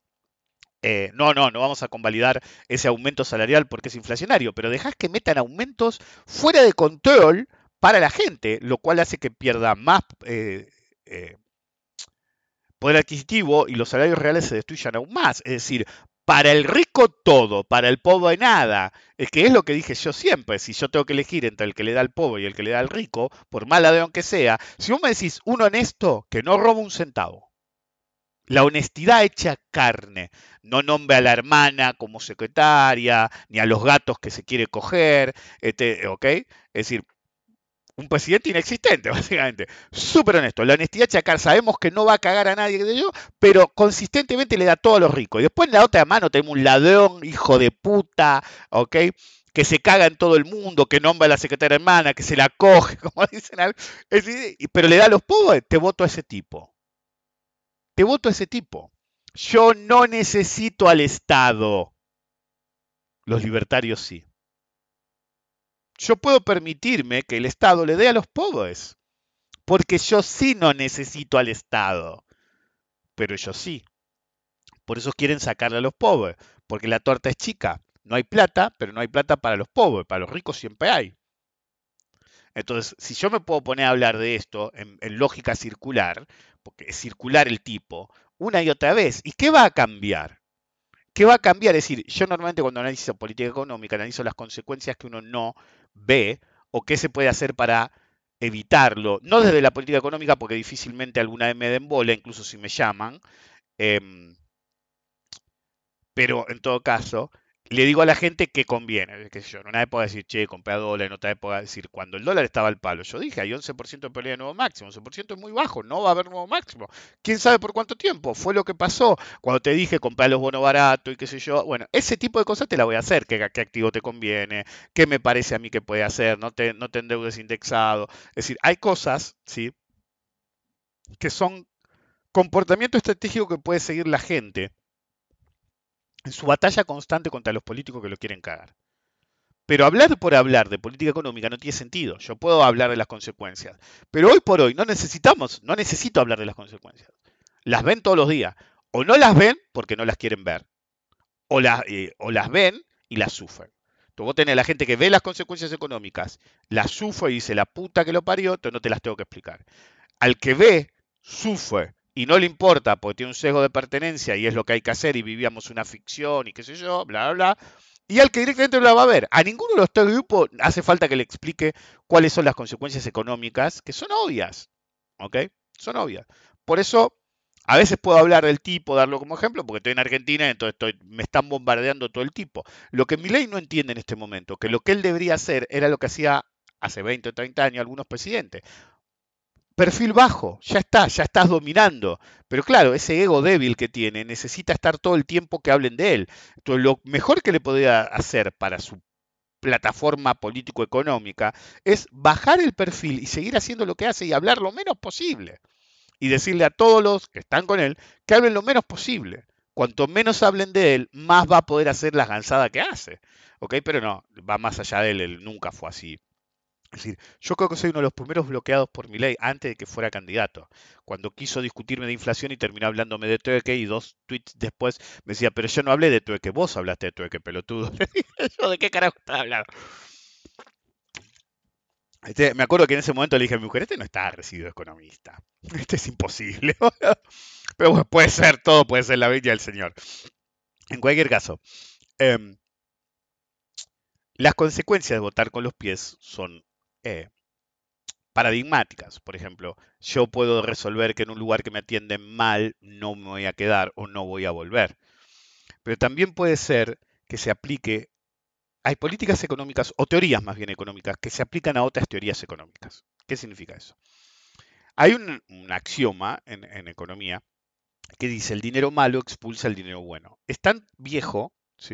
no vamos a convalidar ese aumento salarial porque es inflacionario, pero dejás que metan aumentos fuera de control para la gente, lo cual hace que pierda más eh, poder adquisitivo y los salarios reales se destruyan aún más. Es decir, para el rico todo, para el pobre nada. Es que es lo que dije yo siempre, si yo tengo que elegir entre el que le da al pobre y el que le da al rico, por mal ladrón que sea, si vos me decís un honesto que no roba un centavo, la honestidad hecha carne. No nombra a la hermana como secretaria, ni a los gatos que se quiere coger, ¿ok? Es decir, un presidente inexistente, básicamente. Súper honesto. La honestidad hecha carne. Sabemos que no va a cagar a nadie, de yo, pero consistentemente le da todo a los ricos. Y después en la otra mano tenemos un ladrón, hijo de puta, ¿ok? Que se caga en todo el mundo, que nombra a la secretaria hermana, que se la coge, como dicen. Pero le da a los pobres, te voto a ese tipo. Te voto a ese tipo. Yo no necesito al Estado. Los libertarios sí. Yo puedo permitirme que el Estado le dé a los pobres. Porque yo sí no necesito al Estado. Pero ellos sí. Por eso quieren sacarle a los pobres. Porque la torta es chica. No hay plata, pero no hay plata para los pobres. Para los ricos siempre hay. Entonces, si yo me puedo poner a hablar de esto en lógica circular, porque es circular el tipo, una y otra vez, ¿y qué va a cambiar? ¿Qué va a cambiar? Es decir, yo normalmente cuando analizo política económica, analizo las consecuencias que uno no ve o qué se puede hacer para evitarlo. No desde la política económica, porque difícilmente alguna vez me den bola, incluso si me llaman. em, pero en todo caso, le digo a la gente que conviene. Que yo, en una época decir, che, compré a dólar, en otra época decir, cuando el dólar estaba al palo, yo dije, hay 11% de pelea de nuevo máximo, 11% es muy bajo, no va a haber nuevo máximo. ¿Quién sabe por cuánto tiempo? Fue lo que pasó cuando te dije comprar los bonos baratos y qué sé yo. Bueno, ese tipo de cosas te la voy a hacer, qué activo te conviene, qué me parece a mí que puede hacer, no te endeudes indexado. Es decir, hay cosas, ¿sí? Que son comportamiento estratégico que puede seguir la gente en su batalla constante contra los políticos que lo quieren cagar. Pero hablar por hablar de política económica no tiene sentido. Yo puedo hablar de las consecuencias. Pero hoy por hoy no necesito hablar de las consecuencias. Las ven todos los días. O no las ven porque no las quieren ver. O las ven y las sufren. Entonces vos tenés a la gente que ve las consecuencias económicas, las sufre y dice la puta que lo parió, entonces no te las tengo que explicar. Al que ve, sufre y no le importa porque tiene un sesgo de pertenencia y es lo que hay que hacer y vivíamos una ficción y qué sé yo, bla, bla, bla. Y al que directamente no la va a ver. A ninguno de los tres grupos hace falta que le explique cuáles son las consecuencias económicas, que son obvias. ¿Ok? Son obvias. Por eso, a veces puedo hablar del tipo, darlo como ejemplo, porque estoy en Argentina, entonces me están bombardeando todo el tipo. Lo que Milei no entiende en este momento, que lo que él debería hacer era lo que hacía hace 20 o 30 años algunos presidentes. Perfil bajo, ya estás dominando. Pero claro, ese ego débil que tiene necesita estar todo el tiempo que hablen de él. Entonces, lo mejor que le podría hacer para su plataforma político-económica es bajar el perfil y seguir haciendo lo que hace y hablar lo menos posible. Y decirle a todos los que están con él que hablen lo menos posible. Cuanto menos hablen de él, más va a poder hacer la gansada que hace. ¿Ok? Pero no, va más allá de él, él nunca fue así. Es decir, yo creo que soy uno de los primeros bloqueados por Milei antes de que fuera candidato. Cuando quiso discutirme de inflación y terminó hablándome de trueque y 2 tweets después me decía, pero yo no hablé de trueque, vos hablaste de trueque, pelotudo. Le dije yo, ¿de qué carajo estás hablando? Me acuerdo que en ese momento le dije a mi mujer, este no está recibido de economista. Este es imposible. Pero bueno, puede ser, todo puede ser la bella del señor. En cualquier caso, em, las consecuencias de votar con los pies son eh, paradigmáticas. Por ejemplo, yo puedo resolver que en un lugar que me atienden mal no me voy a quedar o no voy a volver. Pero también puede ser que se aplique, hay políticas económicas o teorías más bien económicas que se aplican a otras teorías económicas. ¿Qué significa eso? Hay un axioma en economía que dice el dinero malo expulsa el dinero bueno. Es tan viejo, ¿sí?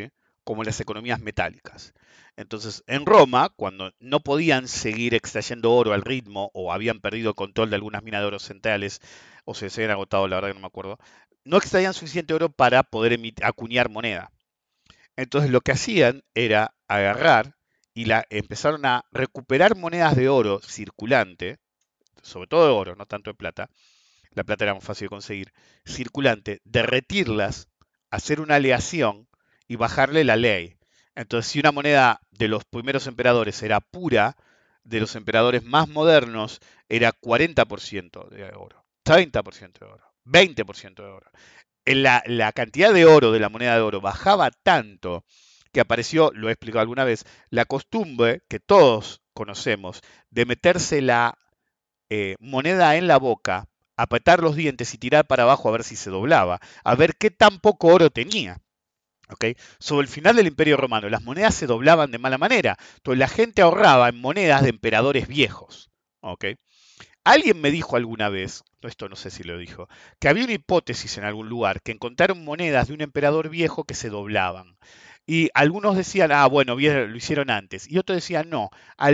como las economías metálicas. Entonces, en Roma, cuando no podían seguir extrayendo oro al ritmo o habían perdido el control de algunas minas de oro centrales o se habían agotado, la verdad que no me acuerdo, no extraían suficiente oro para poder acuñar moneda. Entonces lo que hacían era agarrar y empezaron a recuperar monedas de oro circulante, sobre todo de oro, no tanto de plata, la plata era más fácil de conseguir, circulante, derretirlas, hacer una aleación y bajarle la ley. Entonces, si una moneda de los primeros emperadores era pura, de los emperadores más modernos era 40% de oro, 30% de oro, 20% de oro. La cantidad de oro de la moneda de oro bajaba tanto que apareció, lo he explicado alguna vez, la costumbre que todos conocemos de meterse la moneda en la boca, apretar los dientes y tirar para abajo a ver si se doblaba, a ver qué tan poco oro tenía. ¿Okay? Sobre el final del Imperio Romano, las monedas se doblaban de mala manera. Entonces la gente ahorraba en monedas de emperadores viejos. ¿Okay? Alguien me dijo alguna vez, esto no sé si lo dijo, que había una hipótesis en algún lugar, que encontraron monedas de un emperador viejo que se doblaban. Y algunos decían, ah, bueno, lo hicieron antes. Y otros decían, no,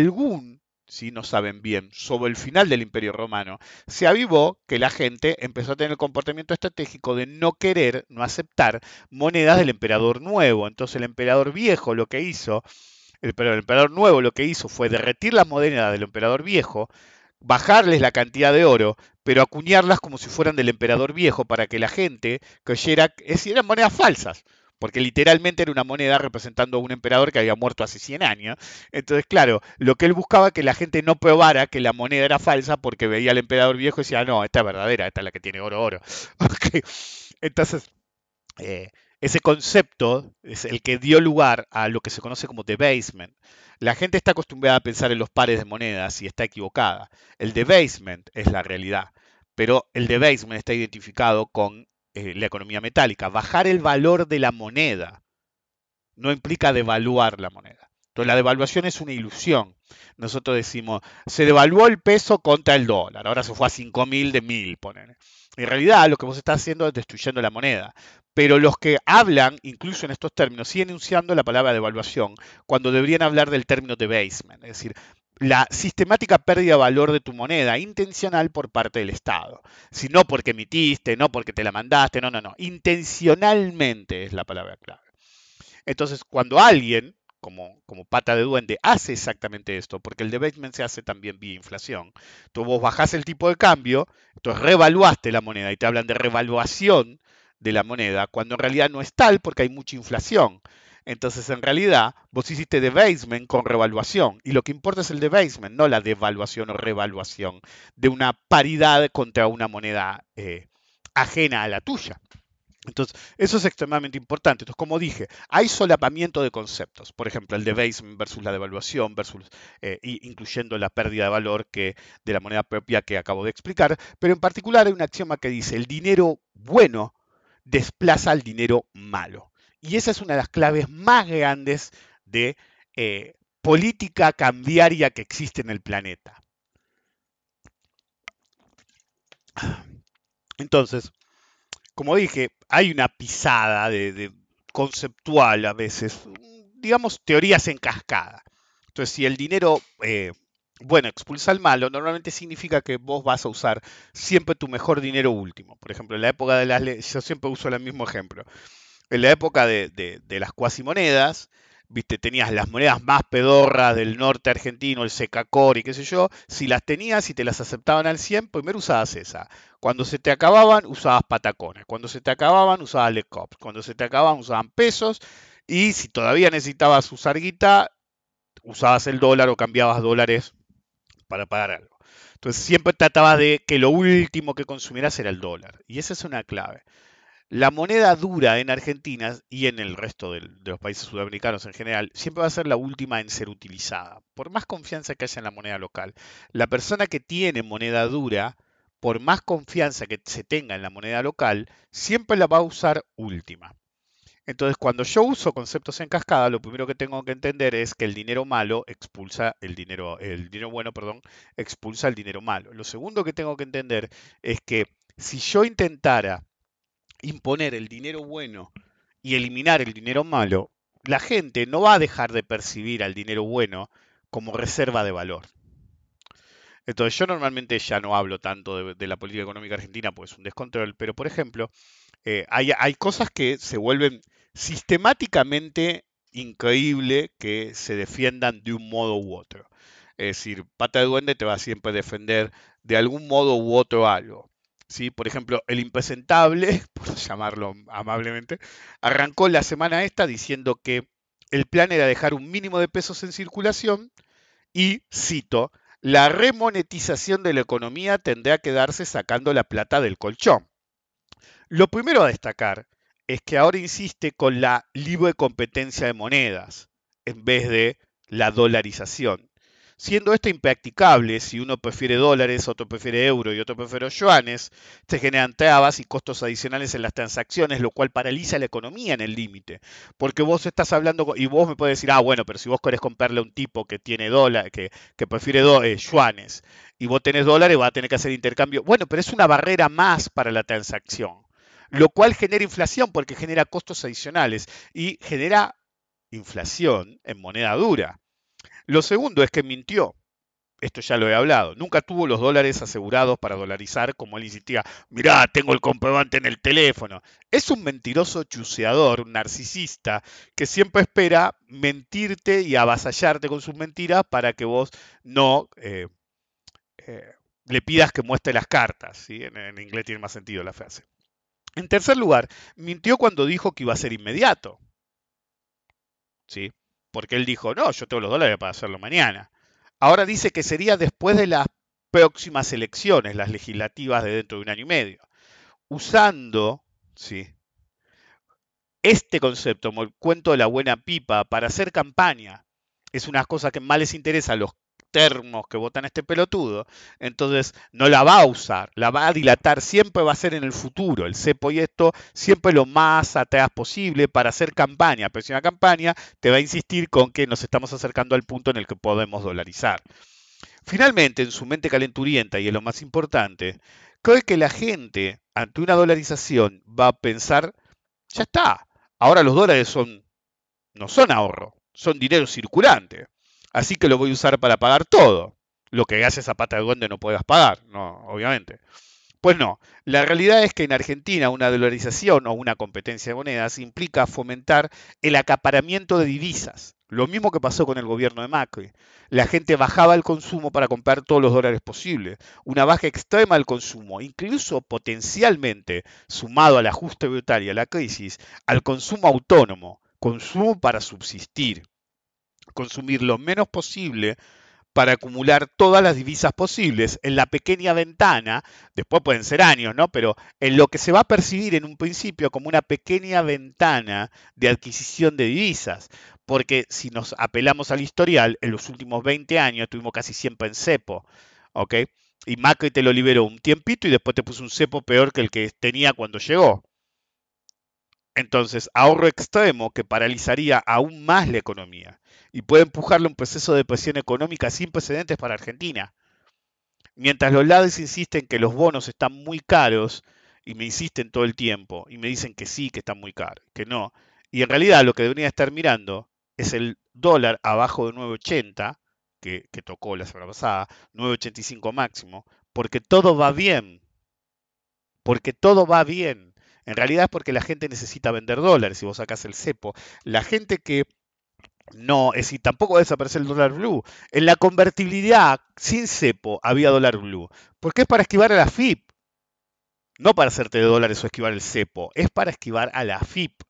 si no saben bien, sobre el final del Imperio Romano, se avivó que la gente empezó a tener el comportamiento estratégico de no querer, no aceptar monedas del emperador nuevo. Entonces el emperador viejo lo que hizo, el emperador nuevo lo que hizo fue derretir las monedas del emperador viejo, bajarles la cantidad de oro, pero acuñarlas como si fueran del emperador viejo para que la gente creyera que eran monedas falsas, porque literalmente era una moneda representando a un emperador que había muerto hace 100 años. Entonces, claro, lo que él buscaba es que la gente no probara que la moneda era falsa porque veía al emperador viejo y decía, no, esta es verdadera, esta es la que tiene oro, oro. Okay. Entonces, eh, ese concepto es el que dio lugar a lo que se conoce como debasement. La gente está acostumbrada a pensar en los pares de monedas y está equivocada. El debasement es la realidad, pero el debasement está identificado con la economía metálica. Bajar el valor de la moneda no implica devaluar la moneda. Entonces la devaluación es una ilusión. Nosotros decimos, se devaluó el peso contra el dólar, ahora se fue a 5.000 de 1.000, ponen. En realidad lo que vos estás haciendo es destruyendo la moneda. Pero los que hablan, incluso en estos términos, siguen usando la palabra devaluación cuando deberían hablar del término debasement, es decir, la sistemática pérdida de valor de tu moneda intencional por parte del Estado. Si no porque emitiste, no porque te la mandaste, no, no, no. Intencionalmente es la palabra clave. Entonces, cuando alguien, como pata de duende, hace exactamente esto, porque el debasement se hace también vía inflación, tú vos bajás el tipo de cambio, entonces revaluaste la moneda y te hablan de revaluación de la moneda, cuando en realidad no es tal porque hay mucha inflación. Entonces, en realidad, vos hiciste debasement con revaluación. Y lo que importa es el debasement, no la devaluación o revaluación de una paridad contra una moneda ajena a la tuya. Entonces, eso es extremadamente importante. Entonces, como dije, hay solapamiento de conceptos. Por ejemplo, el debasement versus la devaluación, incluyendo la pérdida de valor de la moneda propia que acabo de explicar. Pero en particular hay un axioma que dice, el dinero bueno desplaza al dinero malo. Y esa es una de las claves más grandes de política cambiaria que existe en el planeta. Entonces, como dije, hay una pisada de conceptual a veces, digamos, teorías en cascada. Entonces, si el dinero, bueno, expulsa al malo, normalmente significa que vos vas a usar siempre tu mejor dinero último. Por ejemplo, en la época de las leyes, yo siempre uso el mismo ejemplo. En la época de las cuasimonedas, viste, tenías las monedas más pedorras del norte argentino, el Secacor y qué sé yo, si las tenías y te las aceptaban al 100, primero usabas esa. Cuando se te acababan, usabas patacones. Cuando se te acababan, usabas lecops. Cuando se te acababan, usaban pesos. Y si todavía necesitabas usar guita, usabas el dólar o cambiabas dólares para pagar algo. Entonces siempre tratabas de que lo último que consumieras era el dólar. Y esa es una clave. La moneda dura en Argentina y en el resto de los países sudamericanos en general siempre va a ser la última en ser utilizada, por más confianza que haya en la moneda local. La persona que tiene moneda dura, por más confianza que se tenga en la moneda local, siempre la va a usar última. Entonces, cuando yo uso conceptos en cascada, lo primero que tengo que entender es que el dinero malo expulsa el dinero bueno, perdón, expulsa el dinero malo. Lo segundo que tengo que entender es que si yo intentara imponer el dinero bueno y eliminar el dinero malo, la gente no va a dejar de percibir al dinero bueno como reserva de valor. Entonces yo normalmente ya no hablo tanto de la política económica argentina, pues es un descontrol, pero por ejemplo, hay cosas que se vuelven sistemáticamente increíble que se defiendan de un modo u otro. Es decir, Pata de Duende te va a siempre defender de algún modo u otro algo. ¿Sí? Por ejemplo, el impresentable, por llamarlo amablemente, arrancó la semana esta diciendo que el plan era dejar un mínimo de pesos en circulación y, cito, la remonetización de la economía tendrá que darse sacando la plata del colchón. Lo primero a destacar es que ahora insiste con la libre competencia de monedas en vez de la dolarización, siendo esto impracticable si uno prefiere dólares, otro prefiere euro y otro prefiere yuanes, se generan trabas y costos adicionales en las transacciones, lo cual paraliza la economía en el límite, porque vos estás hablando y vos me puedes decir, bueno, pero si vos querés comprarle a un tipo que tiene dólares, que prefiere yuanes, y vos tenés dólares, va a tener que hacer intercambio. Bueno, pero es una barrera más para la transacción, lo cual genera inflación porque genera costos adicionales y genera inflación en moneda dura. Lo segundo es que mintió. Esto ya lo he hablado. Nunca tuvo los dólares asegurados para dolarizar, como él insistía. Mirá, tengo el comprobante en el teléfono. Es un mentiroso chuseador, un narcisista, que siempre espera mentirte y avasallarte con sus mentiras para que vos no eh, le pidas que muestre las cartas. ¿Sí? En inglés tiene más sentido la frase. En tercer lugar, mintió cuando dijo que iba a ser inmediato. ¿Sí? Porque él dijo, no, yo tengo los dólares para hacerlo mañana. Ahora dice que sería después de las próximas elecciones, las legislativas de dentro de un año y medio. Usando, ¿sí?, este concepto, como el cuento de la buena pipa, para hacer campaña. Es una cosa que más les interesa a los termos que votan a este pelotudo, entonces no la va a usar, la va a dilatar, siempre va a ser en el futuro, el cepo y esto, siempre lo más atrás posible para hacer campaña, pero si una campaña te va a insistir con que nos estamos acercando al punto en el que podemos dolarizar. Finalmente, en su mente calenturienta, y es lo más importante, cree que la gente, ante una dolarización, va a pensar, ya está, ahora los dólares no son ahorro, son dinero circulante. Así que lo voy a usar para pagar todo. Lo que hace esa pata de duende no puedas pagar, no, obviamente. Pues no, la realidad es que en Argentina una dolarización o una competencia de monedas implica fomentar el acaparamiento de divisas. Lo mismo que pasó con el gobierno de Macri. La gente bajaba el consumo para comprar todos los dólares posibles. Una baja extrema del consumo, incluso potencialmente sumado al ajuste brutal y a la crisis, al consumo autónomo, consumo para subsistir, consumir lo menos posible para acumular todas las divisas posibles en la pequeña ventana, después pueden ser años, ¿no? Pero en lo que se va a percibir en un principio como una pequeña ventana de adquisición de divisas. Porque si nos apelamos al historial, en los últimos 20 años tuvimos casi siempre en cepo, ¿ok? Y Macri te lo liberó un tiempito y después te puso un cepo peor que el que tenía cuando llegó. Entonces, ahorro extremo que paralizaría aún más la economía y puede empujarle a un proceso de presión económica sin precedentes para Argentina. Mientras los lados insisten que los bonos están muy caros y me insisten todo el tiempo y me dicen que sí, que están muy caros, que no. Y en realidad lo que debería estar mirando es el dólar abajo de 9.80, que tocó la semana pasada, 9.85 máximo, porque todo va bien, porque todo va bien. En realidad es porque la gente necesita vender dólares si vos sacás el cepo. La gente que no, es decir, tampoco va a desaparecer el dólar blue. En la convertibilidad sin cepo había dólar blue, porque es para esquivar a la FIP, no para hacerte de dólares o esquivar el cepo, es para esquivar a la FIP.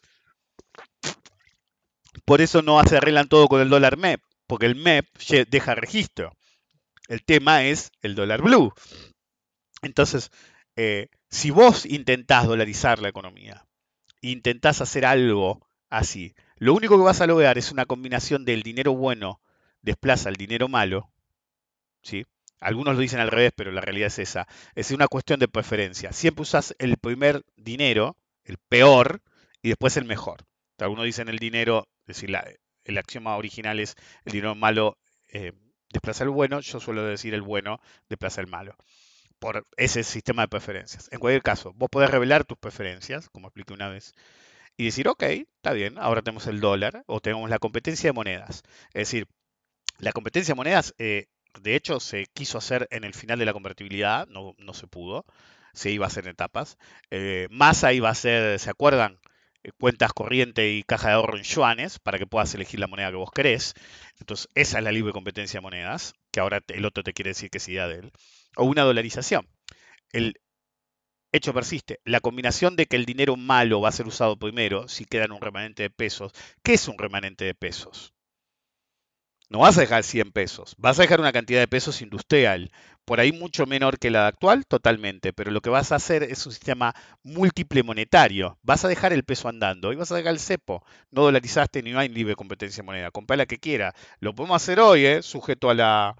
Por eso no se arreglan todo con el dólar MEP, porque el MEP deja registro. El tema es el dólar blue. Entonces, si vos intentás dolarizar la economía, intentás hacer algo así, lo único que vas a lograr es una combinación del dinero bueno desplaza el dinero malo, ¿sí? Algunos lo dicen al revés, pero la realidad es esa. Es una cuestión de preferencia. Siempre usas el primer dinero, el peor, y después el mejor. Algunos dicen el dinero, es decir, el axioma original es el dinero malo desplaza el bueno. Yo suelo decir el bueno desplaza el malo. Por ese sistema de preferencias. En cualquier caso, vos podés revelar tus preferencias, como expliqué una vez, y decir, ok, está bien, ahora tenemos el dólar o tenemos la competencia de monedas. Es decir, la competencia de monedas, de hecho, se quiso hacer en el final de la convertibilidad, no se pudo, se iba a hacer en etapas. Massa iba a hacer, ¿se acuerdan? Cuentas corriente y caja de ahorro en yuanes para que puedas elegir la moneda que vos querés. Entonces, esa es la libre competencia de monedas, que ahora el otro te quiere decir que es idea de él. O una dolarización. El hecho persiste. La combinación de que el dinero malo va a ser usado primero si queda en un remanente de pesos. ¿Qué es un remanente de pesos? No vas a dejar 100 pesos, vas a dejar una cantidad de pesos industrial, por ahí mucho menor que la actual, totalmente, pero lo que vas a hacer es un sistema múltiple monetario. Vas a dejar el peso andando y vas a dejar el cepo. No dolarizaste ni no hay libre competencia de moneda. Comprá la que quiera. Lo podemos hacer hoy, sujeto a la...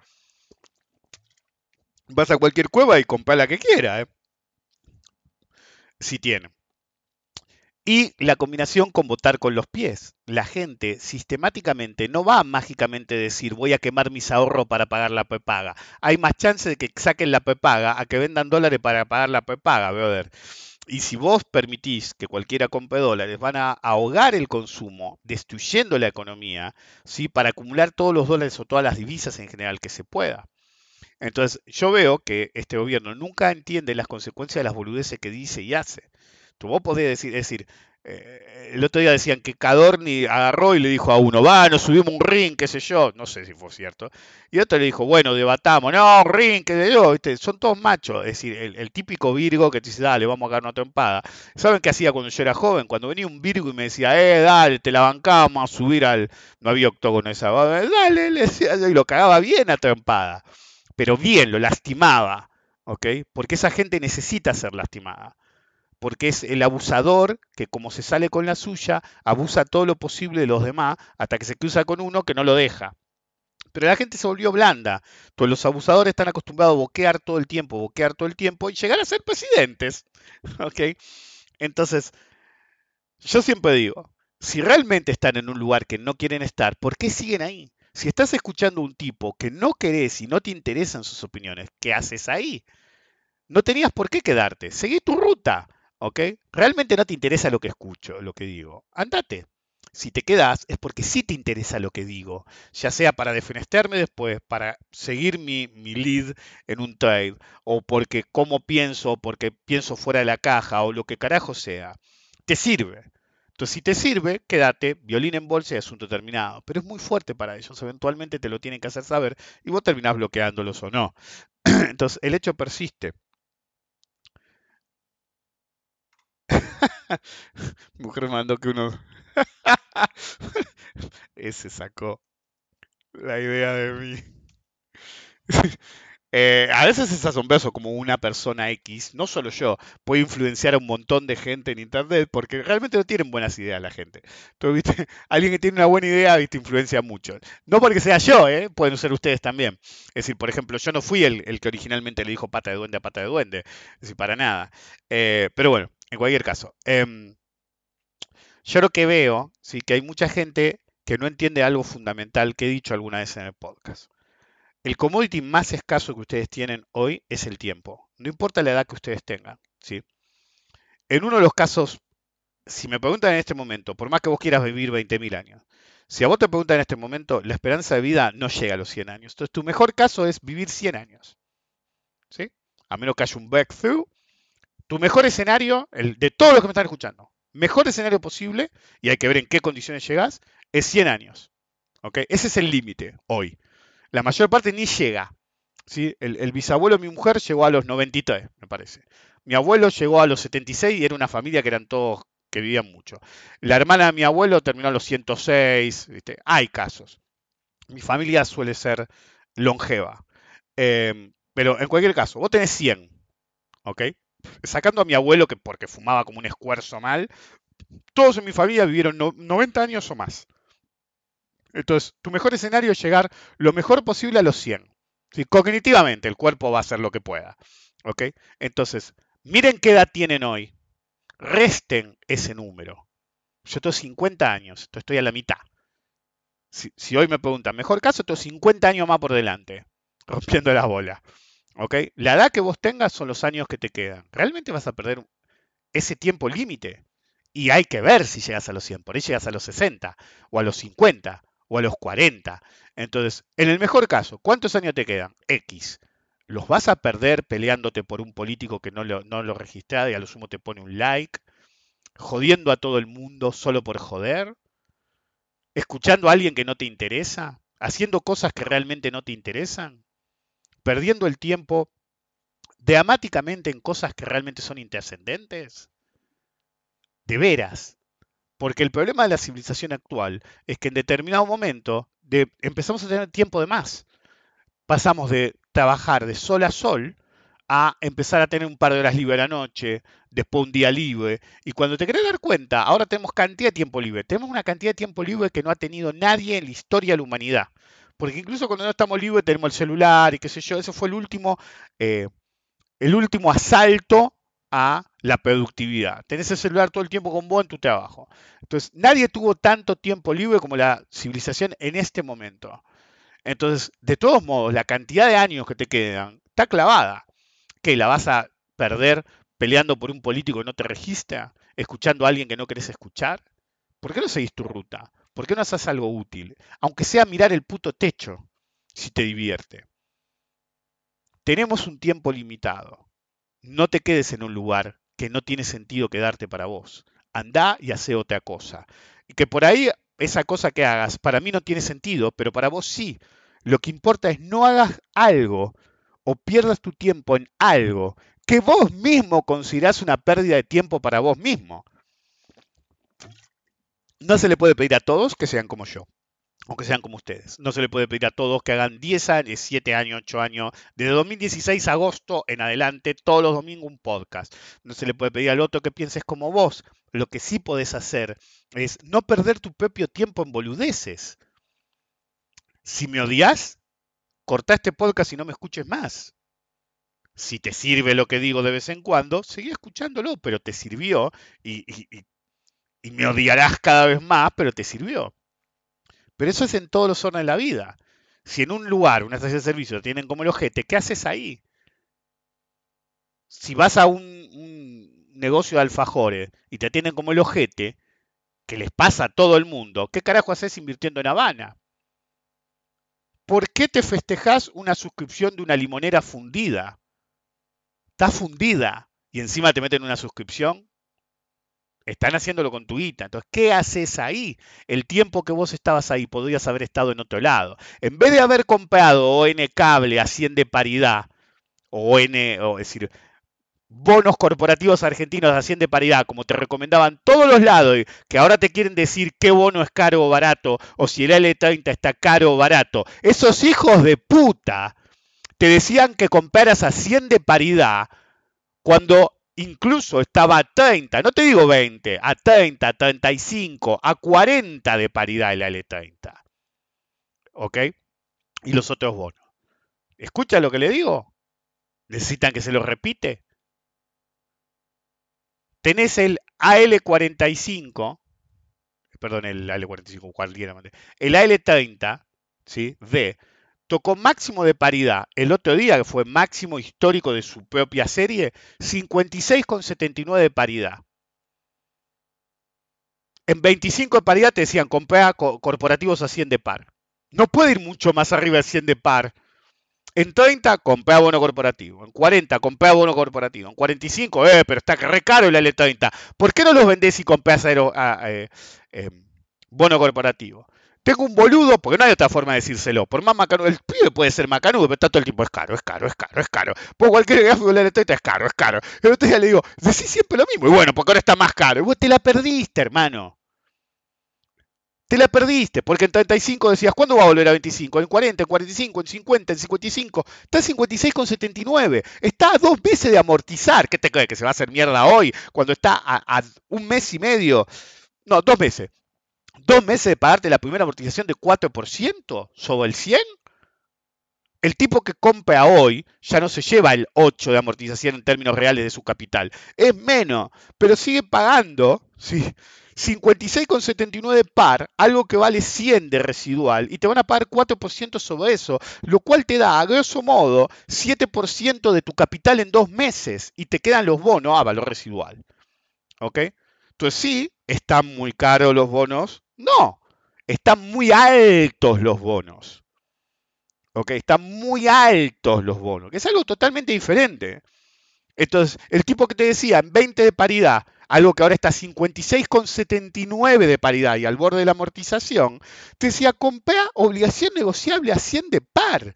Vas a cualquier cueva y comprá la que quiera, si tiene. Y la combinación con votar con los pies. La gente sistemáticamente no va a mágicamente decir voy a quemar mis ahorros para pagar la prepaga. Hay más chance de que saquen la prepaga a que vendan dólares para pagar la prepaga, brother. Y si vos permitís que cualquiera compre dólares, van a ahogar el consumo, destruyendo la economía, ¿sí? Para acumular todos los dólares o todas las divisas en general que se pueda. Entonces, yo veo que este gobierno nunca entiende las consecuencias de las boludeces que dice y hace. Tú vos podés decir, es decir, el otro día decían que Cadorni agarró y le dijo a uno, va, nos subimos un ring, qué sé yo, no sé si fue cierto. Y otro le dijo, bueno, debatamos, no, ring, qué sé yo, ¿viste? Son todos machos, es decir, el típico Virgo que te dice, dale, vamos a ganar una trompada. ¿Saben qué hacía cuando yo era joven? Cuando venía un Virgo y me decía, dale, te la bancamos a subir al... No había octógono esa, dale, le decía, y lo cagaba bien a trompada, pero bien, lo lastimaba, ¿ok? Porque esa gente necesita ser lastimada, porque es el abusador que como se sale con la suya, abusa todo lo posible de los demás hasta que se cruza con uno que no lo deja. Pero la gente se volvió blanda, pues los abusadores están acostumbrados a boquear todo el tiempo y llegar a ser presidentes, ¿ok? Entonces, yo siempre digo, si realmente están en un lugar que no quieren estar, ¿por qué siguen ahí? Si estás escuchando a un tipo que no querés y no te interesan sus opiniones, ¿qué haces ahí? No tenías por qué quedarte. Seguí tu ruta, ¿ok? Realmente no te interesa lo que escucho, lo que digo. Andate. Si te quedas es porque sí te interesa lo que digo, ya sea para defenestrarme después, para seguir mi lead en un trade, o porque como pienso, o porque pienso fuera de la caja, o lo que carajo sea. Te sirve. Entonces, si te sirve, quédate, violín en bolsa y asunto terminado. Pero es muy fuerte para ellos, eventualmente te lo tienen que hacer saber y vos terminás bloqueándolos o no. Entonces, el hecho persiste. Mujer mandó que uno... Ese sacó la idea de mí. A veces es asombroso como una persona X, no solo yo, puede influenciar a un montón de gente en internet porque realmente no tienen buenas ideas la gente. Entonces, ¿viste? Alguien que tiene una buena idea, ¿viste? Influencia mucho. No porque sea yo, pueden ser ustedes también. Es decir, por ejemplo, yo no fui el que originalmente le dijo pata de duende a pata de duende, es decir, para nada. Pero bueno, en cualquier caso. Yo lo que veo, sí, que hay mucha gente que no entiende algo fundamental que he dicho alguna vez en el podcast. El commodity más escaso que ustedes tienen hoy es el tiempo. No importa la edad que ustedes tengan, ¿sí? En uno de los casos, si me preguntan en este momento, por más que vos quieras vivir 20.000 años, si a vos te preguntan en este momento, la esperanza de vida no llega a los 100 años. Entonces, tu mejor caso es vivir 100 años, ¿sí? A menos que haya un breakthrough. Tu mejor escenario, el de todos los que me están escuchando, mejor escenario posible, y hay que ver en qué condiciones llegás, es 100 años. ¿Ok? Ese es el límite hoy. La mayor parte ni llega. ¿Sí? El bisabuelo de mi mujer llegó a los 93, me parece. Mi abuelo llegó a los 76 y era una familia que eran todos que vivían mucho. La hermana de mi abuelo terminó a los 106. ¿Viste? Hay casos. Mi familia suele ser longeva. Pero en cualquier caso, vos tenés 100. ¿Ok? Sacando a mi abuelo, que porque fumaba como un escuerzo mal, todos en mi familia vivieron 90 años o más. Entonces, tu mejor escenario es llegar lo mejor posible a los 100. ¿Sí? Cognitivamente, el cuerpo va a hacer lo que pueda. ¿Ok? Entonces, miren qué edad tienen hoy. Resten ese número. Yo tengo 50 años, entonces estoy a la mitad. Si hoy me preguntan, mejor caso, tengo 50 años más por delante, rompiendo las bolas. ¿Ok? La edad que vos tengas son los años que te quedan. ¿Realmente vas a perder ese tiempo límite? Y hay que ver si llegas a los 100, por ahí llegas a los 60, o a los 50, o a los 40. Entonces, en el mejor caso, ¿cuántos años te quedan? X. ¿Los vas a perder peleándote por un político que no lo registrado y a lo sumo te pone un like? ¿Jodiendo a todo el mundo solo por joder? ¿Escuchando a alguien que no te interesa? ¿Haciendo cosas que realmente no te interesan? ¿Perdiendo el tiempo dramáticamente en cosas que realmente son intrascendentes? De veras. Porque el problema de la civilización actual es que en determinado momento empezamos a tener tiempo de más. Pasamos de trabajar de sol a sol a empezar a tener un par de horas libre a la noche, después un día libre. Y cuando te querés dar cuenta, ahora tenemos cantidad de tiempo libre. Tenemos una cantidad de tiempo libre que no ha tenido nadie en la historia de la humanidad. Porque incluso cuando no estamos libres tenemos el celular y qué sé yo. Eso fue el último asalto a la productividad. Tenés el celular todo el tiempo con vos en tu trabajo. Entonces, nadie tuvo tanto tiempo libre como la civilización en este momento. Entonces, de todos modos, la cantidad de años que te quedan está clavada. ¿Que la vas a perder peleando por un político que no te registra? ¿Escuchando a alguien que no querés escuchar? ¿Por qué no seguís tu ruta? ¿Por qué no haces algo útil? Aunque sea mirar el puto techo, si te divierte. Tenemos un tiempo limitado. No te quedes en un lugar que no tiene sentido quedarte para vos. Andá y hace otra cosa. Y que por ahí esa cosa que hagas para mí no tiene sentido, pero para vos sí. Lo que importa es no hagas algo o pierdas tu tiempo en algo que vos mismo considerás una pérdida de tiempo para vos mismo. No se le puede pedir a todos que sean como yo, o que sean como ustedes. No se le puede pedir a todos que hagan 10 años, 7 años, 8 años, desde 2016 a agosto en adelante, todos los domingos un podcast. No se le puede pedir al otro que pienses como vos. Lo que sí podés hacer es no perder tu propio tiempo en boludeces. Si me odias, cortá este podcast y no me escuches más. Si te sirve lo que digo de vez en cuando, seguí escuchándolo, pero te sirvió y me odiarás cada vez más, pero te sirvió. Pero eso es en todos los órdenes de la vida. Si en un lugar, una estación de servicio, tienen como el ojete, ¿qué haces ahí? Si vas a un negocio de alfajores y te atienden como el ojete, que les pasa a todo el mundo, ¿qué carajo haces invirtiendo en Habana? ¿Por qué te festejás una suscripción de una limonera fundida? Está fundida y encima te meten una suscripción. Están haciéndolo con tu guita. Entonces, ¿qué haces ahí? El tiempo que vos estabas ahí podrías haber estado en otro lado. En vez de haber comprado ON Cable a 100 de paridad, o es decir, bonos corporativos argentinos a 100 de paridad, como te recomendaban todos los lados, que ahora te quieren decir qué bono es caro o barato, o si el L30 está caro o barato. Esos hijos de puta te decían que compraras a 100 de paridad cuando incluso estaba a 30, no te digo 20, a 30, a 35, a 40 de paridad el L30. ¿Ok? Y los otros bonos. ¿Escucha lo que le digo? ¿Necesitan que se lo repite? Tenés el AL45, perdón, el AL45, cualquiera, el AL30, ¿sí? D, tocó máximo de paridad el otro día, que fue máximo histórico de su propia serie, 56,79 de paridad. En 25 de paridad te decían comprar corporativos a 100 de par. No puede ir mucho más arriba de 100 de par. En 30, comprá bono corporativo. En 40, comprá bono corporativo. En 45, pero está re caro el L30. ¿Por qué no los vendés y comprás bono corporativo? Tengo un boludo, porque no hay otra forma de decírselo. Por más macanudo, el pibe puede ser macanudo, pero está todo el tiempo, es caro, es caro, es caro, es caro. Por cualquier gráfico del L30 es caro, es caro. El otro día le digo, decís siempre lo mismo. Y bueno, porque ahora está más caro. Y vos te la perdiste, hermano. Te la perdiste, porque en 35 decías, ¿cuándo va a volver a 25? En 40, en 45, en 50, en 55. Está en 56,79. Está a 2 meses de amortizar. ¿Qué te crees? ¿Que se va a hacer mierda hoy? Cuando está a 1 mes y medio. No, 2 meses. 2 meses de pagarte la primera amortización de 4% sobre el 100. El tipo que compra hoy ya no se lleva el 8 de amortización en términos reales de su capital. Es menos, pero sigue pagando, ¿sí? 56,79 par, algo que vale 100 de residual, y te van a pagar 4% sobre eso, lo cual te da, a grosso modo, 7% de tu capital en 2 meses, y te quedan los bonos, valor residual. ¿Ok? Entonces sí, ¿están muy caros los bonos? No, están muy altos los bonos. ¿Ok? Están muy altos los bonos, que es algo totalmente diferente. Entonces, el tipo que te decía en 20 de paridad, algo que ahora está a 56,79 de paridad y al borde de la amortización, te decía, compra obligación negociable a 100 de par.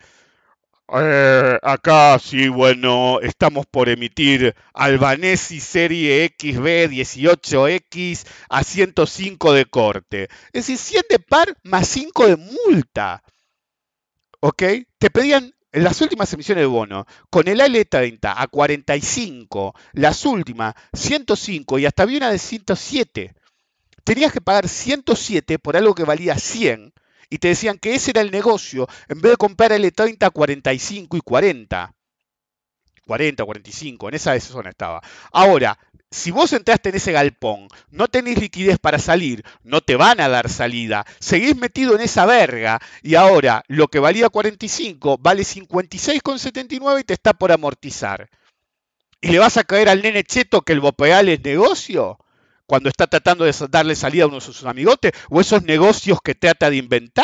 Acá sí, bueno, estamos por emitir Albanesi Serie XB 18X a 105 de corte. Es decir, 100 de par más 5 de multa. ¿Ok? Te pedían en las últimas emisiones de bono, con el AL30 a 45, las últimas 105 y hasta había una de 107. Tenías que pagar 107 por algo que valía 100 y te decían que ese era el negocio en vez de comprar L30 a 45 y 40. 40, 45, en esa zona estaba. Ahora, si vos entraste en ese galpón, no tenés liquidez para salir, no te van a dar salida, seguís metido en esa verga y ahora lo que valía 45 vale 56,79 y te está por amortizar. ¿Y le vas a caer al nene cheto que el Bopeal es negocio? Cuando está tratando de darle salida a uno de sus amigotes, o esos negocios que trata de inventar.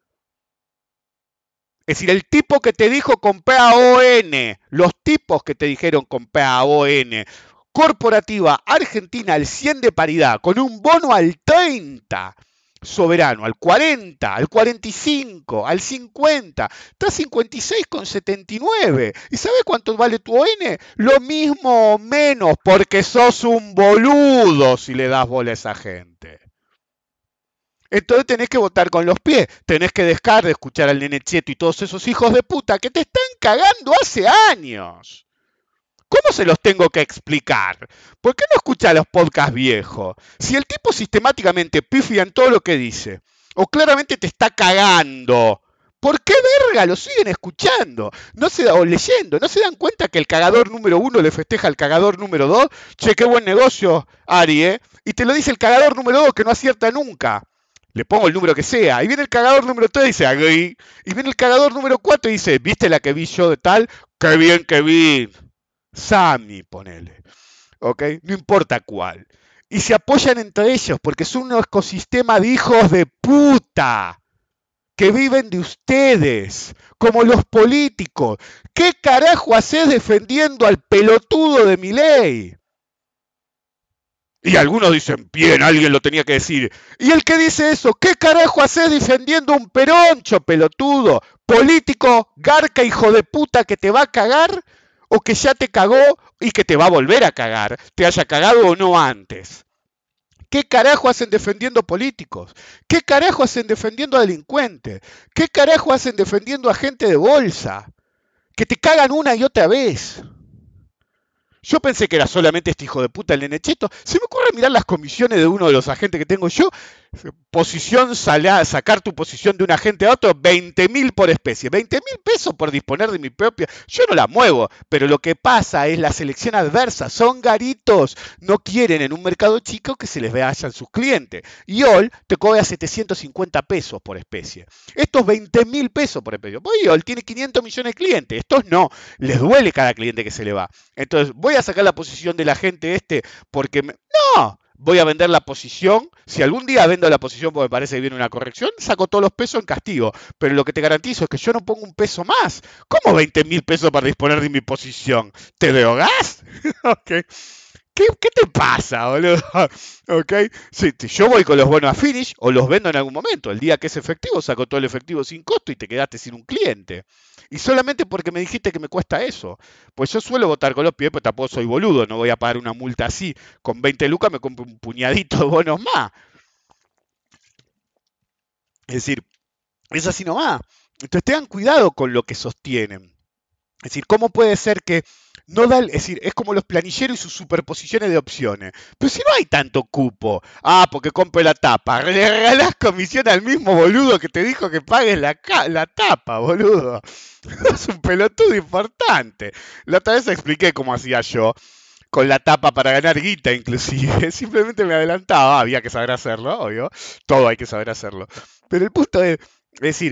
Es decir, el tipo que te dijo comprar ON, los tipos que te dijeron comprar ON, corporativa argentina al 100 de paridad, con un bono al 30, soberano, al 40, al 45, al 50, está 56,79. ¿Y sabes cuánto vale tu ON? Lo mismo o menos, porque sos un boludo si le das bola a esa gente. Entonces tenés que votar con los pies, tenés que dejar de escuchar al nene Cheto y todos esos hijos de puta que te están cagando hace años. ¿Cómo se los tengo que explicar? ¿Por qué no escucha los podcasts viejos? Si el tipo sistemáticamente pifia en todo lo que dice, o claramente te está cagando, ¿por qué verga lo siguen escuchando? O leyendo, ¿no se dan cuenta que el cagador número 1 le festeja al cagador número 2? Che, qué buen negocio, Ari, ¿eh? Y te lo dice el cagador número 2 que no acierta nunca. Le pongo el número que sea. Y viene el cagador número 3 y dice, agree. Y viene el cagador número 4 y dice, ¿viste la que vi yo de tal? Qué bien que vi. Sammy, ponele. ¿Ok? No importa cuál. Y se apoyan entre ellos porque son un ecosistema de hijos de puta que viven de ustedes, como los políticos. ¿Qué carajo haces defendiendo al pelotudo de Milei? Y algunos dicen, bien, alguien lo tenía que decir. Y el que dice eso, ¿qué carajo haces defendiendo un peroncho, pelotudo? Político, garca, hijo de puta, que te va a cagar o que ya te cagó y que te va a volver a cagar, te haya cagado o no antes. ¿Qué carajo hacen defendiendo políticos? ¿Qué carajo hacen defendiendo a delincuentes? ¿Qué carajo hacen defendiendo a gente de bolsa? Que te cagan una y otra vez. Yo pensé que era solamente este hijo de puta el nene cheto. Se me ocurre mirar las comisiones de uno de los agentes que tengo yo. Posición, sacar tu posición de un agente a otro, 20.000 por especie. 20.000 pesos por disponer de mi propia. Yo no la muevo, pero lo que pasa es la selección adversa. Son garitos. No quieren en un mercado chico que se les vayan sus clientes. Y OL te cobra 750 pesos por especie. Estos 20.000 pesos por especie. OL tiene 500 millones de clientes. Estos no. Les duele cada cliente que se le va. Entonces, voy a sacar la posición de la gente porque... No, voy a vender la posición. Si algún día vendo la posición porque me parece que viene una corrección, saco todos los pesos en castigo. Pero lo que te garantizo es que yo no pongo un peso más. ¿Cómo 20.000 pesos para disponer de mi posición? ¿Te drogás? Ok. ¿Qué te pasa, boludo? ¿Ok? Si yo voy con los bonos a finish o los vendo en algún momento. El día que es efectivo, saco todo el efectivo sin costo y te quedaste sin un cliente. Y solamente porque me dijiste que me cuesta eso. Pues yo suelo votar con los pies, pero tampoco soy boludo. No voy a pagar una multa así. Con 20 lucas me compro un puñadito de bonos más. Es decir, es así nomás. Entonces tengan cuidado con lo que sostienen. Es decir, ¿cómo puede ser que no da, es decir, es como los planilleros y sus superposiciones de opciones? Pero si no hay tanto cupo, porque compre la tapa, le regalás comisión al mismo boludo que te dijo que pagues la tapa, boludo. Es un pelotudo importante. La otra vez expliqué cómo hacía yo con la tapa para ganar guita, inclusive. Simplemente me adelantaba, había que saber hacerlo, obvio. Todo hay que saber hacerlo. Pero el punto es decir,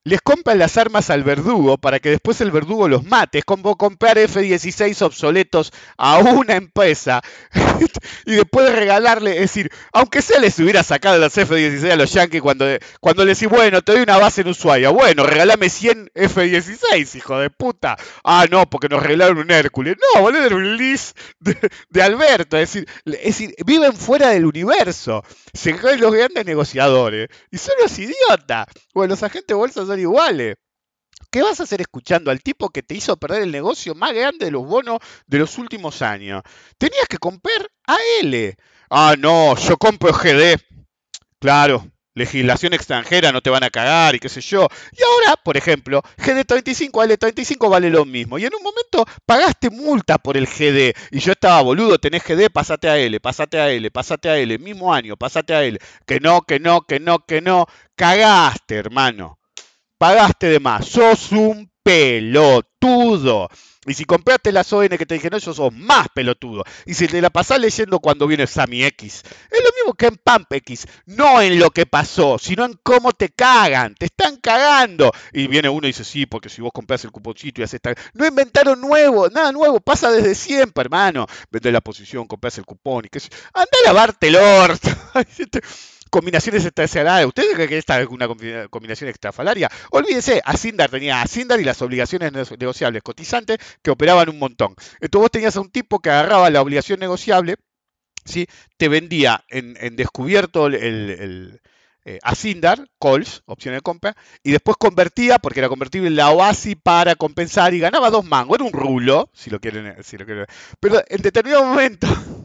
les compran las armas al verdugo para que después el verdugo los mate. Es como comprar F-16 obsoletos a una empresa y después regalarle, es decir, aunque sea les hubiera sacado las F-16 a los yankees cuando les decís, bueno, te doy una base en Ushuaia, bueno, regalame 100 F-16, hijo de puta. Ah, no, porque nos regalaron un Hércules. No, boludo, era un Lis de Alberto, es decir, viven fuera del universo, se creen los grandes negociadores y son los idiotas. Bueno, los agentes de bolsa son iguales. ¿Qué vas a hacer escuchando al tipo que te hizo perder el negocio más grande de los bonos de los últimos años? Tenías que comprar a L. Ah, no, yo compro GD. Claro, legislación extranjera, no te van a cagar y qué sé yo. Y ahora, por ejemplo, GD35, L35 vale lo mismo. Y en un momento pagaste multa por el GD. Y yo estaba, boludo, tenés GD, pasate a L, pasate a L, pasate a L, mismo año, pasate a L. Que no, que no, que no, que no. Cagaste, hermano. Pagaste de más, sos un pelotudo. Y si compraste las ON que te dije, no, eso sos más pelotudo. Y si te la pasás leyendo cuando viene Sammy X, es lo mismo que en Pump X, no en lo que pasó, sino en cómo te cagan, te están cagando. Y viene uno y dice, sí, porque si vos comprás el cuponcito y haces tal. No inventaron nuevo, nada nuevo, pasa desde siempre, hermano. Vendés la posición, comprás el cupón y qué sé yo. Andá a lavarte el orto. Combinaciones extrafalarias. ¿Ustedes creen que esta es una combinación extrafalaria? Olvídense, Asindar tenía Asindar y las obligaciones negociables cotizantes que operaban un montón. Entonces vos tenías a un tipo que agarraba la obligación negociable, ¿sí? Te vendía en descubierto Asindar, calls, opción de compra, y después convertía, porque era convertible en la OASI para compensar y ganaba 2 mangos. Era un rulo, si lo quieren. Si lo quieren. Pero en determinado momento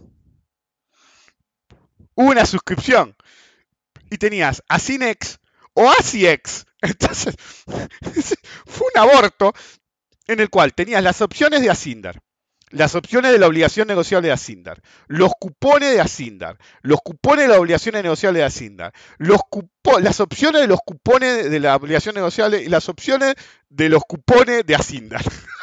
hubo una suscripción y tenías Asinex o Asiex. Entonces, fue un aborto en el cual tenías las opciones de Asindar, las opciones de la obligación negociable de Asindar, los cupones de Asindar, los cupones de la obligación negociable de Asindar, las opciones de los cupones de la obligación negociable y las opciones de los cupones de Asindar.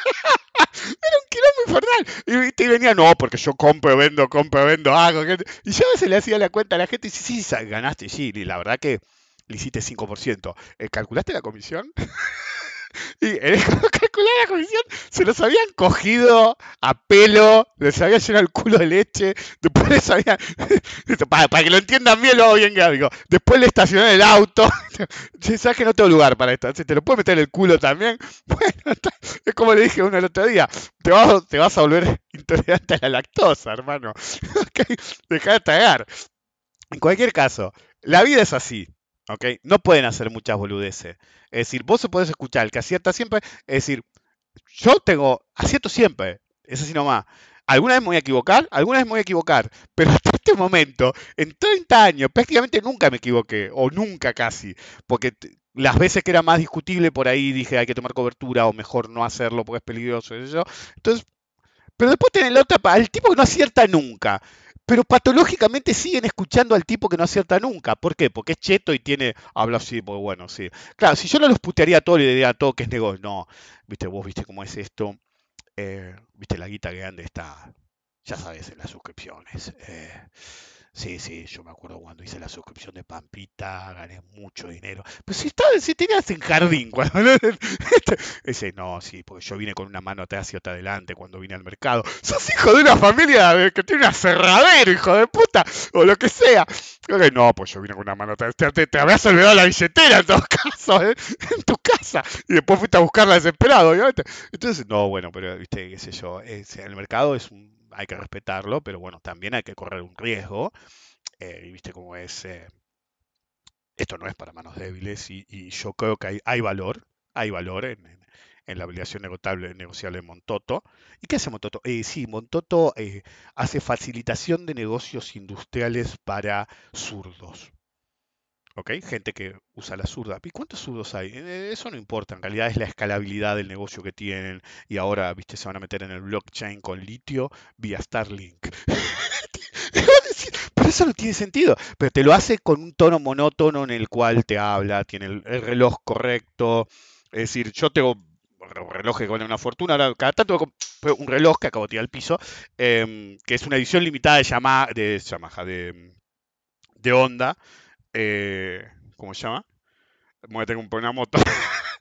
Era un quilombo infernal. Y venía, no, porque yo compro, vendo, hago. Y yo a veces le hacía la cuenta a la gente y sí, sí, ganaste, sí, y la verdad que le hiciste 5%. ¿Calculaste la comisión? Y calcular la comisión, se los habían cogido a pelo, les habían llenado el culo de leche, después les habían, para que lo entiendan bien, lo hago bien gráfico, después le estacionaron el auto, sabes que no tengo lugar para esto, te lo puedo meter en el culo también, bueno, es como le dije a uno el otro día, te vas a volver intolerante a la lactosa, hermano, okay, deja de tragar. En cualquier caso, la vida es así, ¿ok? No pueden hacer muchas boludeces. Es decir, vos podés escuchar el que acierta siempre, es decir, yo acierto siempre, es así nomás. ¿Alguna vez me voy a equivocar? Alguna vez me voy a equivocar, pero hasta este momento, en 30 años, prácticamente nunca me equivoqué, o nunca casi, porque las veces que era más discutible, por ahí dije hay que tomar cobertura, o mejor no hacerlo porque es peligroso, eso. Entonces, pero después tenés la otra, al tipo que no acierta nunca. Pero patológicamente siguen escuchando al tipo que no acierta nunca. ¿Por qué? Porque es cheto y habla así, pues bueno, sí. Claro, si yo no los putearía a todo, le diría a todo que es negocio. No, viste, vos viste cómo es esto. Viste, la guita grande está, ya sabes, en las suscripciones. Sí, sí, yo me acuerdo cuando hice la suscripción de Pampita, gané mucho dinero. Pero si tenías en jardín, cuando ese no, sí, porque yo vine con una mano atrás y otra adelante cuando vine al mercado. Sos hijo de una familia que tiene un aserradero, hijo de puta, o lo que sea. No, pues yo vine con una mano atrás. Te habías olvidado la billetera en todo caso, ¿eh? En tu casa. Y después fuiste a buscarla desesperado, obviamente. Entonces, no, bueno, pero viste, qué sé yo, el mercado hay que respetarlo, pero bueno, también hay que correr un riesgo. Y viste cómo es, esto no es para manos débiles y yo creo que hay valor en la obligación negociable de Montoto. ¿Y qué hace Montoto? Sí, Montoto hace facilitación de negocios industriales para zurdos. ¿Ok? Gente que usa la zurda. ¿Y cuántos zurdos hay? Eso no importa, en realidad es la escalabilidad del negocio que tienen y ahora, viste, se van a meter en el blockchain con litio vía Starlink. Pero eso no tiene sentido. Pero te lo hace con un tono monótono en el cual te habla, tiene el reloj correcto. Es decir, yo tengo relojes que valen una fortuna. Ahora, cada tanto compro un reloj que acabo de tirar al piso, que es una edición limitada Yamaha, de Honda. ¿Cómo se llama? Me voy a tener que poner una moto.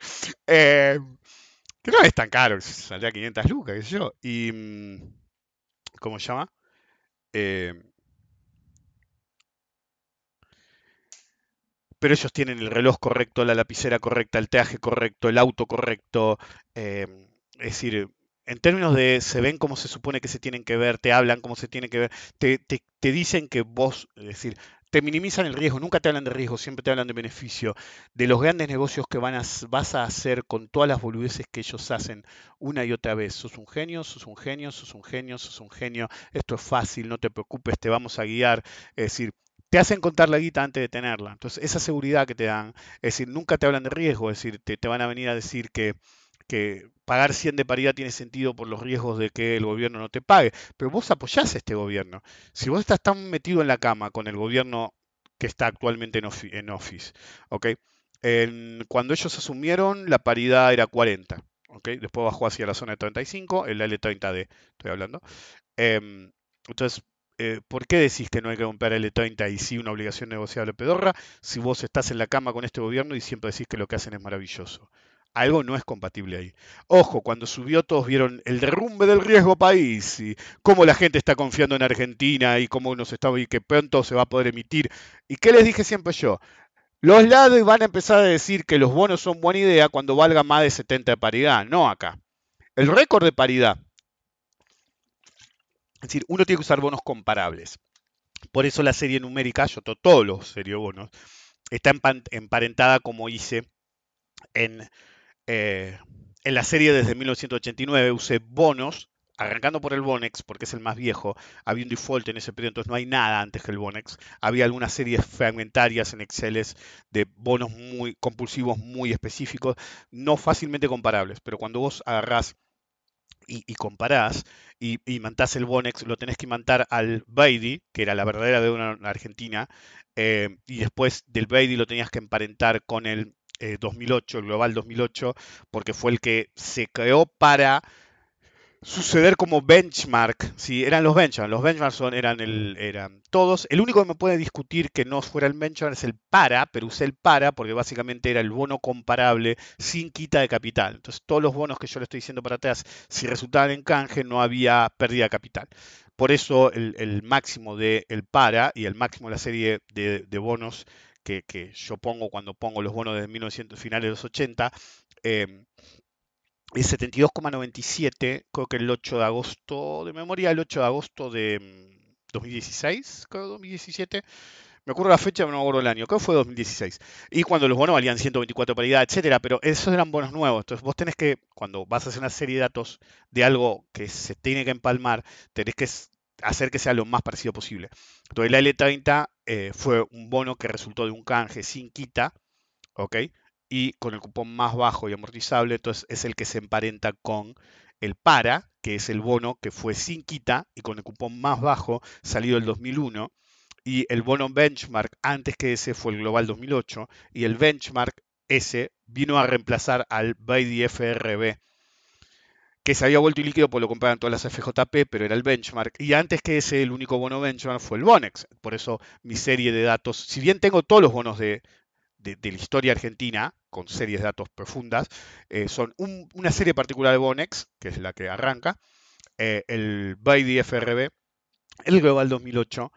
Eh, que no es tan caro, saldría 500 lucas, qué sé yo. Y, ¿cómo se llama? Eh, pero ellos tienen el reloj correcto, la lapicera correcta, el traje correcto, el auto correcto. eh, es decir, en términos de se ven como se supone que se tienen que ver, te hablan como se tienen que ver, te dicen que vos, es decir, te minimizan el riesgo, nunca te hablan de riesgo, siempre te hablan de beneficio, de los grandes negocios que vas a hacer con todas las boludeces que ellos hacen una y otra vez. Sos un genio, sos un genio, sos un genio, sos un genio, esto es fácil, no te preocupes, te vamos a guiar. Es decir, te hacen contar la guita antes de tenerla. Entonces, esa seguridad que te dan, es decir, nunca te hablan de riesgo, es decir, te van a venir a decir que pagar 100 de paridad tiene sentido por los riesgos de que el gobierno no te pague, pero vos apoyás a este gobierno. Si vos estás tan metido en la cama con el gobierno que está actualmente en Office, ¿ok? Cuando ellos asumieron, la paridad era 40, ¿ok? Después bajó hacia la zona de 35, el L30D, estoy hablando. Em, entonces, ¿por qué decís que no hay que comprar L30 y sí una obligación negociable pedorra si vos estás en la cama con este gobierno y siempre decís que lo que hacen es maravilloso? Algo no es compatible ahí. Ojo, cuando subió todos vieron el derrumbe del riesgo país y cómo la gente está confiando en Argentina y cómo nos está y que pronto se va a poder emitir. ¿Y qué les dije siempre yo? Los lados van a empezar a decir que los bonos son buena idea cuando valga más de 70 de paridad, no acá. El récord de paridad, es decir, uno tiene que usar bonos comparables. Por eso la serie numérica, yo todos los seriobonos, está emparentada como hice en, eh, en la serie desde 1989. Usé bonos, arrancando por el Bonex, porque es el más viejo. Había un default en ese periodo, entonces no hay nada antes que el Bonex. Había algunas series fragmentarias en Excel de bonos muy compulsivos, muy específicos, no fácilmente comparables. Pero cuando vos agarrás y comparás y mantás el Bonex, lo tenés que mantar al Beidi, que era la verdadera deuda argentina, y después del Beidi lo tenías que emparentar con el 2008, el Global 2008, porque fue el que se creó para suceder como benchmark. Sí, eran los benchmarks eran todos. El único que me puede discutir que no fuera el benchmark es el para, pero usé el para porque básicamente era el bono comparable sin quita de capital. Entonces todos los bonos que yo le estoy diciendo para atrás, si resultaban en canje, no había pérdida de capital. Por eso el máximo del para y el máximo de la serie de bonos que yo pongo cuando pongo los bonos de 1900, finales de los 80, eh, es 72,97, creo que el 8 de agosto, de memoria, el 8 de agosto de 2016, creo 2017. Me acuerdo la fecha, pero no me acuerdo el año, creo que fue 2016. Y cuando los bonos valían 124 paridad, etcétera, pero esos eran bonos nuevos. Entonces vos tenés que, cuando vas a hacer una serie de datos de algo que se tiene que empalmar, tenés que hacer que sea lo más parecido posible. Entonces la L30 fue un bono que resultó de un canje sin quita, ¿ok? Y con el cupón más bajo y amortizable, entonces es el que se emparenta con el para, que es el bono que fue sin quita y con el cupón más bajo salido el 2001. Y el bono benchmark antes que ese fue el Global 2008. Y el benchmark ese vino a reemplazar al BIDFRB, que se había vuelto ilíquido porque lo compraban todas las FJP, pero era el benchmark. Y antes que ese, el único bono benchmark fue el Bonex. Por eso mi serie de datos, si bien tengo todos los bonos de la historia argentina, con series de datos profundas, son una serie particular de Bonex, que es la que arranca, el BIDFRB, el Global 2008,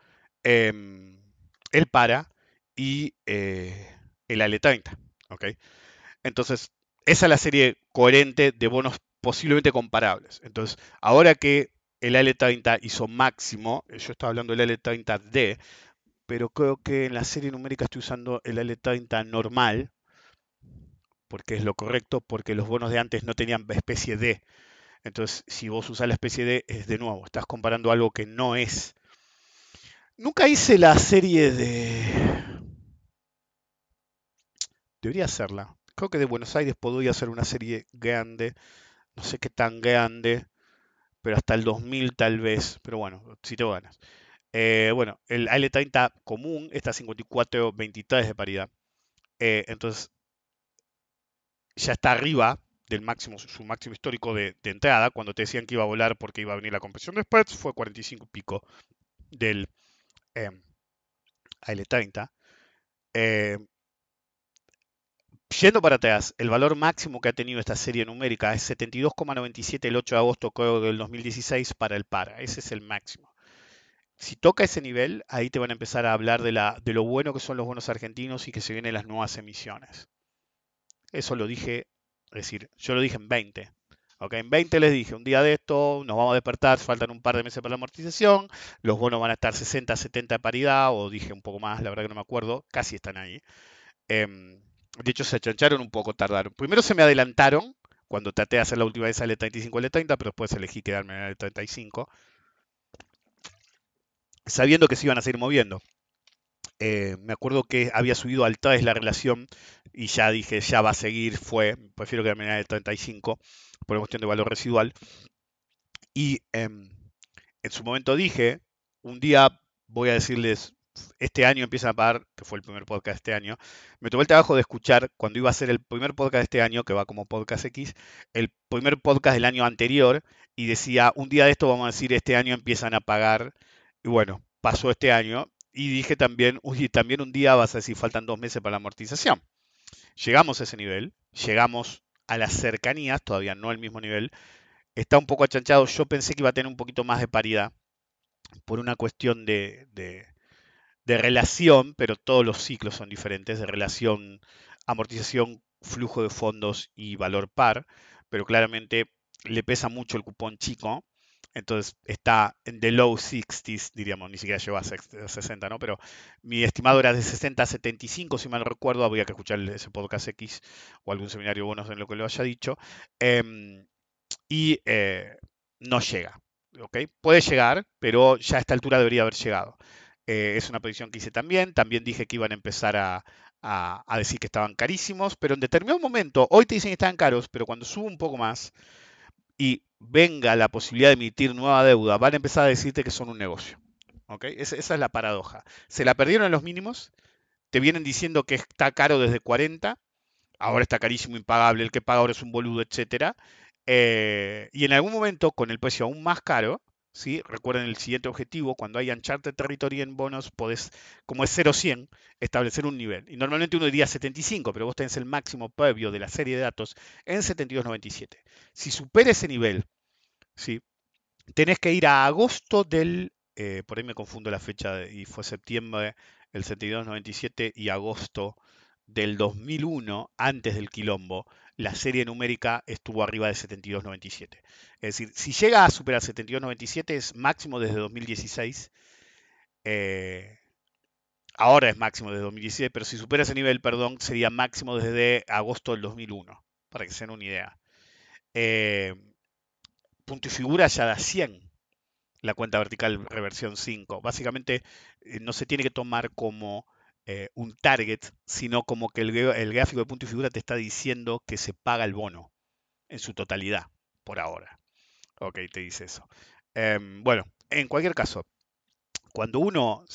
el PARA y el ALE30. ¿Okay? Entonces, esa es la serie coherente de bonos posiblemente comparables. Entonces, ahora que el AL30 hizo máximo, yo estaba hablando del AL30D, pero creo que en la serie numérica estoy usando el L30 normal, porque es lo correcto, porque los bonos de antes no tenían especie D. Entonces, si vos usás la especie D, es de nuevo, estás comparando algo que no es. Nunca hice la serie de... Debería hacerla. Creo que de Buenos Aires podría hacer una serie grande, no sé qué tan grande, pero hasta el 2000 tal vez. Pero bueno, si tengo ganas. Bueno, el L30 común está a 54.23 de paridad. Entonces, ya está arriba del máximo, su máximo histórico de entrada. Cuando te decían que iba a volar porque iba a venir la compresión de spreads, fue 45 y pico del eh, AL30. Eh, Yendo para atrás, el valor máximo que ha tenido esta serie numérica es 72,97 el 8 de agosto creo, del 2016 para el par. Ese es el máximo. Si toca ese nivel, ahí te van a empezar a hablar de lo bueno que son los bonos argentinos y que se vienen las nuevas emisiones. Eso lo dije, es decir, yo lo dije en 20. ¿Ok? En 20 les dije, un día de esto nos vamos a despertar, faltan un par de meses para la amortización, los bonos van a estar 60, 70 de paridad, o dije un poco más, la verdad que no me acuerdo, casi están ahí. De hecho, se achancharon un poco, tardaron. Primero se me adelantaron, cuando traté de hacer la última vez al L35 y L30, pero después elegí quedarme en el 35, sabiendo que se iban a seguir moviendo. Me acuerdo que había subido al 3 la relación y ya dije, ya va a seguir, prefiero quedarme en el 35 por una cuestión de valor residual. Y en su momento dije, un día voy a decirles, este año empiezan a pagar, que fue el primer podcast de este año, me tomé el trabajo de escuchar cuando iba a hacer el primer podcast de este año, que va como Podcast X, el primer podcast del año anterior, y decía, un día de esto vamos a decir, este año empiezan a pagar, y bueno, pasó este año, y dije también, uy, también un día vas a decir, faltan 2 meses para la amortización. Llegamos a ese nivel, llegamos a las cercanías, todavía no al mismo nivel, está un poco achanchado, yo pensé que iba a tener un poquito más de paridad, por una cuestión de relación, pero todos los ciclos son diferentes, de relación, amortización, flujo de fondos y valor par, pero claramente le pesa mucho el cupón chico, entonces está en the low 60s, diríamos, ni siquiera llegó a 60, ¿no? Pero mi estimado era de 60 a 75, si mal no recuerdo, habría que escuchar ese podcast X o algún seminario bueno en lo que lo haya dicho, y no llega. ¿Ok? Puede llegar, pero ya a esta altura debería haber llegado. Es una predicción que hice también. También dije que iban a empezar a decir que estaban carísimos, pero en determinado momento, hoy te dicen que están caros, pero cuando sube un poco más y venga la posibilidad de emitir nueva deuda, van a empezar a decirte que son un negocio. ¿Ok? Esa es la paradoja. Se la perdieron en los mínimos, te vienen diciendo que está caro desde 40, ahora está carísimo, impagable, el que paga ahora es un boludo, etcétera. Y en algún momento, con el precio aún más caro, ¿sí? Recuerden el siguiente objetivo, cuando hay Uncharted Territory en bonos, podés, como es 0-100, establecer un nivel. Y normalmente uno diría 75, pero vos tenés el máximo previo de la serie de datos en 72.97. Si supera ese nivel, ¿sí? Tenés que ir a agosto por ahí me confundo la fecha, y fue septiembre el 72.97 y agosto del 2001, antes del quilombo, la serie numérica estuvo arriba de 72.97. Es decir, si llega a superar 72.97 es máximo desde 2016. eh, Ahora es máximo desde 2016, pero si supera ese nivel, perdón, sería máximo desde agosto del 2001, para que se den una idea. Eh, Punto y figura ya da 100 la cuenta vertical reversión 5. Básicamente no se tiene que tomar como un target, sino como que el gráfico de punto y figura te está diciendo que se paga el bono en su totalidad, por ahora. Ok, te dice eso. Bueno, en cualquier caso, cuando uno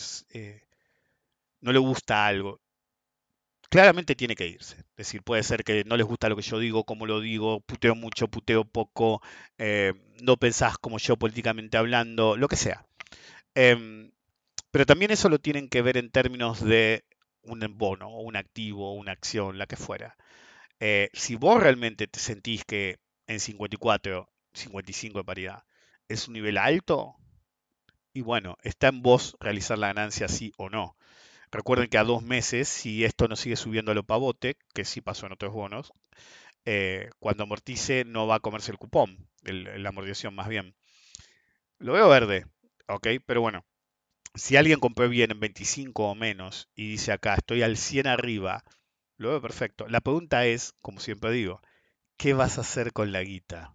no le gusta algo, claramente tiene que irse. Es decir, puede ser que no les gusta lo que yo digo, cómo lo digo, puteo mucho, puteo poco, no pensás como yo políticamente hablando, lo que sea. Em, Pero también eso lo tienen que ver en términos de un bono, o un activo, o una acción, la que fuera. Si vos realmente te sentís que en 54, 55 de paridad es un nivel alto, y bueno, está en vos realizar la ganancia sí o no. Recuerden que a 2 meses, si esto no sigue subiendo a lo pavote, que sí pasó en otros bonos, cuando amortice no va a comerse el cupón, la amortización más bien. Lo veo verde, ok, pero bueno, si alguien compró bien en 25 o menos y dice acá, estoy al 100 arriba, lo veo perfecto. La pregunta es, como siempre digo, ¿qué vas a hacer con la guita?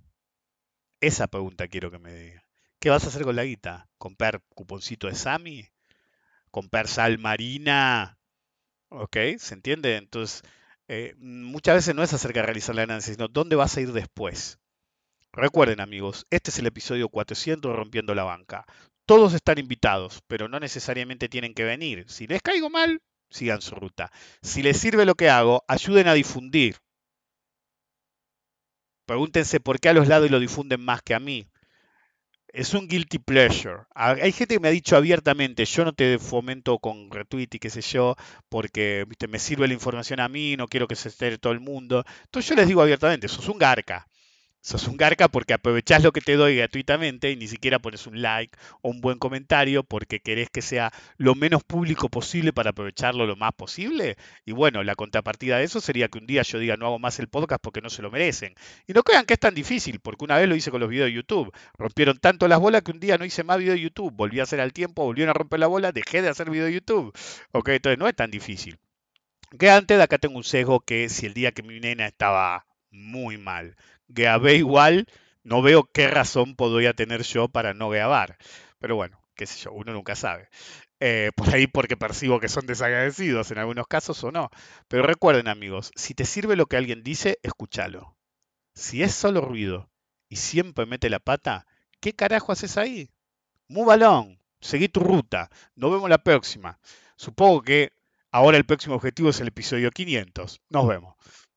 Esa pregunta quiero que me diga. ¿Qué vas a hacer con la guita? ¿Comprar cuponcito de Sami? ¿Comprar sal marina? ¿Ok? ¿Se entiende? Entonces, muchas veces no es acerca de realizar la ganancia, sino dónde vas a ir después. Recuerden amigos, este es el episodio 400 de Rompiendo la Banca. Todos están invitados, pero no necesariamente tienen que venir. Si les caigo mal, sigan su ruta. Si les sirve lo que hago, ayuden a difundir. Pregúntense por qué a los lados lo difunden más que a mí. Es un guilty pleasure. Hay gente que me ha dicho abiertamente, yo no te fomento con retweet y qué sé yo, porque ¿viste? Me sirve la información a mí, no quiero que se entere todo el mundo. Entonces yo les digo abiertamente, sos un garca. Sos un garca porque aprovechás lo que te doy gratuitamente y ni siquiera pones un like o un buen comentario porque querés que sea lo menos público posible para aprovecharlo lo más posible. Y bueno, la contrapartida de eso sería que un día yo diga no hago más el podcast porque no se lo merecen. Y no crean que es tan difícil, porque una vez lo hice con los videos de YouTube. Rompieron tanto las bolas que un día no hice más videos de YouTube. Volví a hacer al tiempo, volvieron a romper la bola, dejé de hacer videos de YouTube. Ok, entonces no es tan difícil. Que antes de acá tengo un sesgo que si el día que mi nena estaba muy mal, grabé igual, no veo qué razón podría tener yo para no grabar. Pero bueno, qué sé yo, uno nunca sabe. Por ahí porque percibo que son desagradecidos en algunos casos o no. Pero recuerden amigos, si te sirve lo que alguien dice, escúchalo. Si es solo ruido y siempre mete la pata, ¿qué carajo haces ahí? Move along, seguí tu ruta. Nos vemos la próxima. Supongo que ahora el próximo objetivo es el episodio 500. Nos vemos.